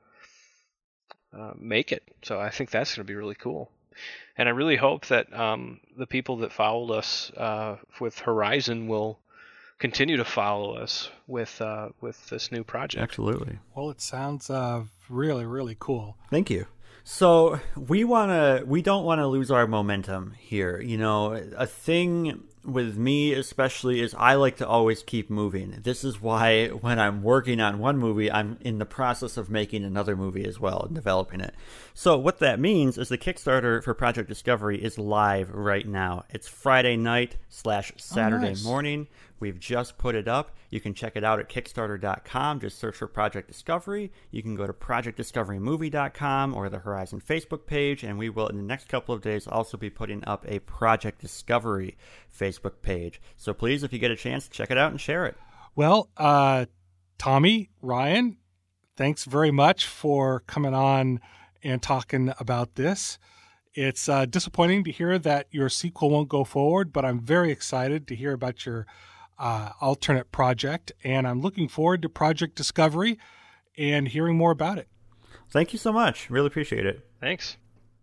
make it. So I think that's going to be really cool. And I really hope that the people that followed us with Horizon will continue to follow us with this new project. Absolutely. Well, it sounds really, really cool. Thank you. So we don't want to lose our momentum here. A thing with me especially is I like to always keep moving. This is why when I'm working on one movie, I'm in the process of making another movie as well and developing it. So what that means is the Kickstarter for Project Discovery is live right now. It's Friday night / Saturday morning. We've just put it up. You can check it out at Kickstarter.com. Just search for Project Discovery. You can go to ProjectDiscoveryMovie.com or the Horizon Facebook page, and we will, in the next couple of days, also be putting up a Project Discovery Facebook page. So please, if you get a chance, check it out and share it. Well, Tommy, Ryan, thanks very much for coming on and talking about this. It's disappointing to hear that your sequel won't go forward, but I'm very excited to hear about your alternate project, and I'm looking forward to Project Discovery and hearing more about it. Thank you so much. Really appreciate it. Thanks.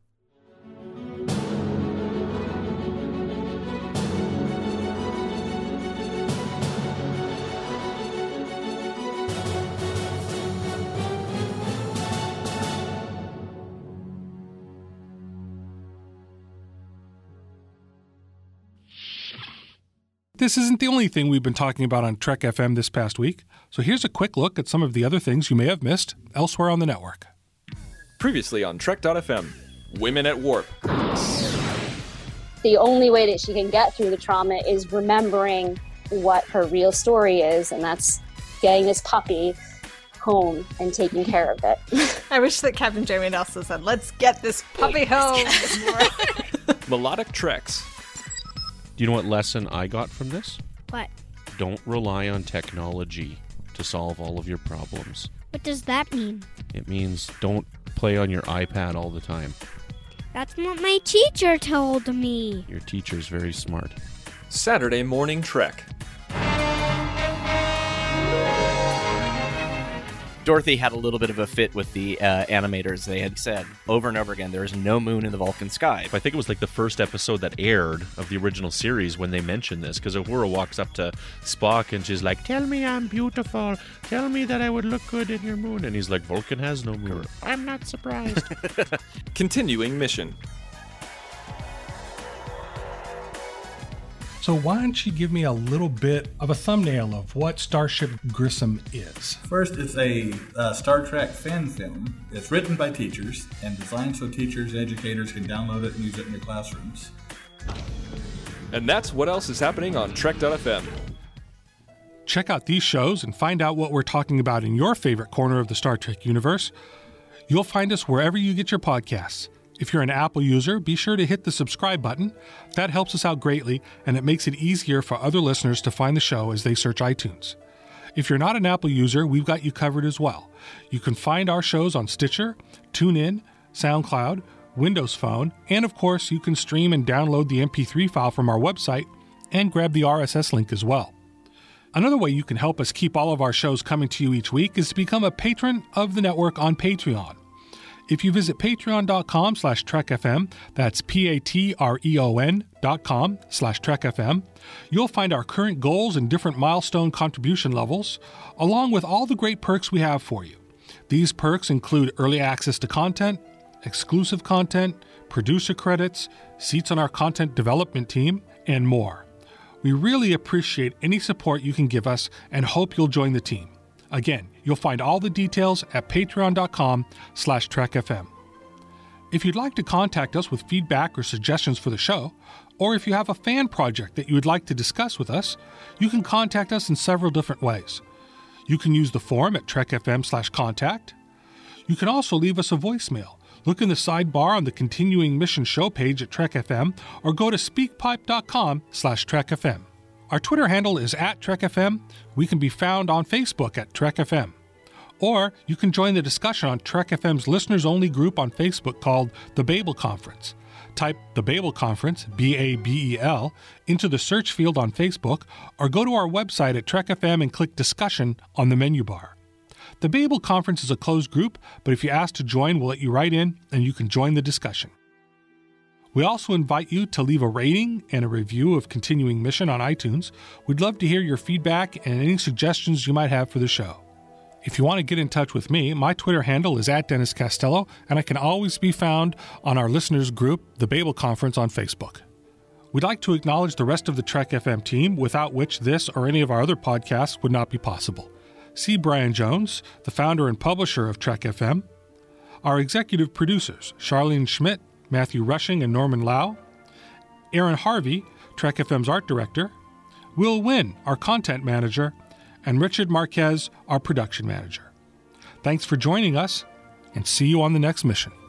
This isn't the only thing we've been talking about on Trek FM this past week, so here's a quick look at some of the other things you may have missed elsewhere on the network. Previously on Trek.fm, Women at Warp. The only way that she can get through the trauma is remembering what her real story is, and that's getting this puppy home and taking care of it. I wish that Captain Jeremy Nelson said, "Let's get this puppy home." Melodic Treks. Do you know what lesson I got from this? What? Don't rely on technology to solve all of your problems. What does that mean? It means don't play on your iPad all the time. That's what my teacher told me. Your teacher's very smart. Saturday Morning Trek. Dorothy had a little bit of a fit with the animators. They had said over and over again, there is no moon in the Vulcan sky. I think it was like the first episode that aired of the original series when they mentioned this, because Uhura walks up to Spock and she's like, "Tell me I'm beautiful. Tell me that I would look good in your moon." And he's like, "Vulcan has no moon." I'm not surprised. Continuing mission. So why don't you give me a little bit of a thumbnail of what Starship Grissom is? First, it's a Star Trek fan film. It's written by teachers and designed so teachers and educators can download it and use it in their classrooms. And that's what else is happening on Trek.fm. Check out these shows and find out what we're talking about in your favorite corner of the Star Trek universe. You'll find us wherever you get your podcasts. If you're an Apple user, be sure to hit the subscribe button. That helps us out greatly, and it makes it easier for other listeners to find the show as they search iTunes. If you're not an Apple user, we've got you covered as well. You can find our shows on Stitcher, TuneIn, SoundCloud, Windows Phone, and of course, you can stream and download the MP3 file from our website and grab the RSS link as well. Another way you can help us keep all of our shows coming to you each week is to become a patron of the network on Patreon. If you visit patreon.com/trekfm, that's patreon.com/trekfm, you'll find our current goals and different milestone contribution levels, along with all the great perks we have for you. These perks include early access to content, exclusive content, producer credits, seats on our content development team, and more. We really appreciate any support you can give us and hope you'll join the team. Again, you'll find all the details at patreon.com/trekfm. If you'd like to contact us with feedback or suggestions for the show, or if you have a fan project that you would like to discuss with us, you can contact us in several different ways. You can use the form at trekfm/contact. You can also leave us a voicemail. Look in the sidebar on the Continuing Mission show page at Trek FM, or go to speakpipe.com/trekfm. Our Twitter handle is @TrekFM. We can be found on Facebook at TrekFM. Or you can join the discussion on Trek FM's listeners-only group on Facebook called The Babel Conference. Type The Babel Conference, B-A-B-E-L, into the search field on Facebook, or go to our website at Trek FM and click Discussion on the menu bar. The Babel Conference is a closed group, but if you ask to join, we'll let you right in and you can join the discussion. We also invite you to leave a rating and a review of Continuing Mission on iTunes. We'd love to hear your feedback and any suggestions you might have for the show. If you want to get in touch with me, my Twitter handle is @DennisCastello, and I can always be found on our listeners group, The Babel Conference on Facebook. We'd like to acknowledge the rest of the Trek FM team, without which this or any of our other podcasts would not be possible. C. Brian Jones, the founder and publisher of Trek FM. Our executive producers, Charlene Schmidt, Matthew Rushing, and Norman Lau. Aaron Harvey, Trek FM's art director. Will Wynn, our content manager. And Richard Marquez, our production manager. Thanks for joining us, and see you on the next mission.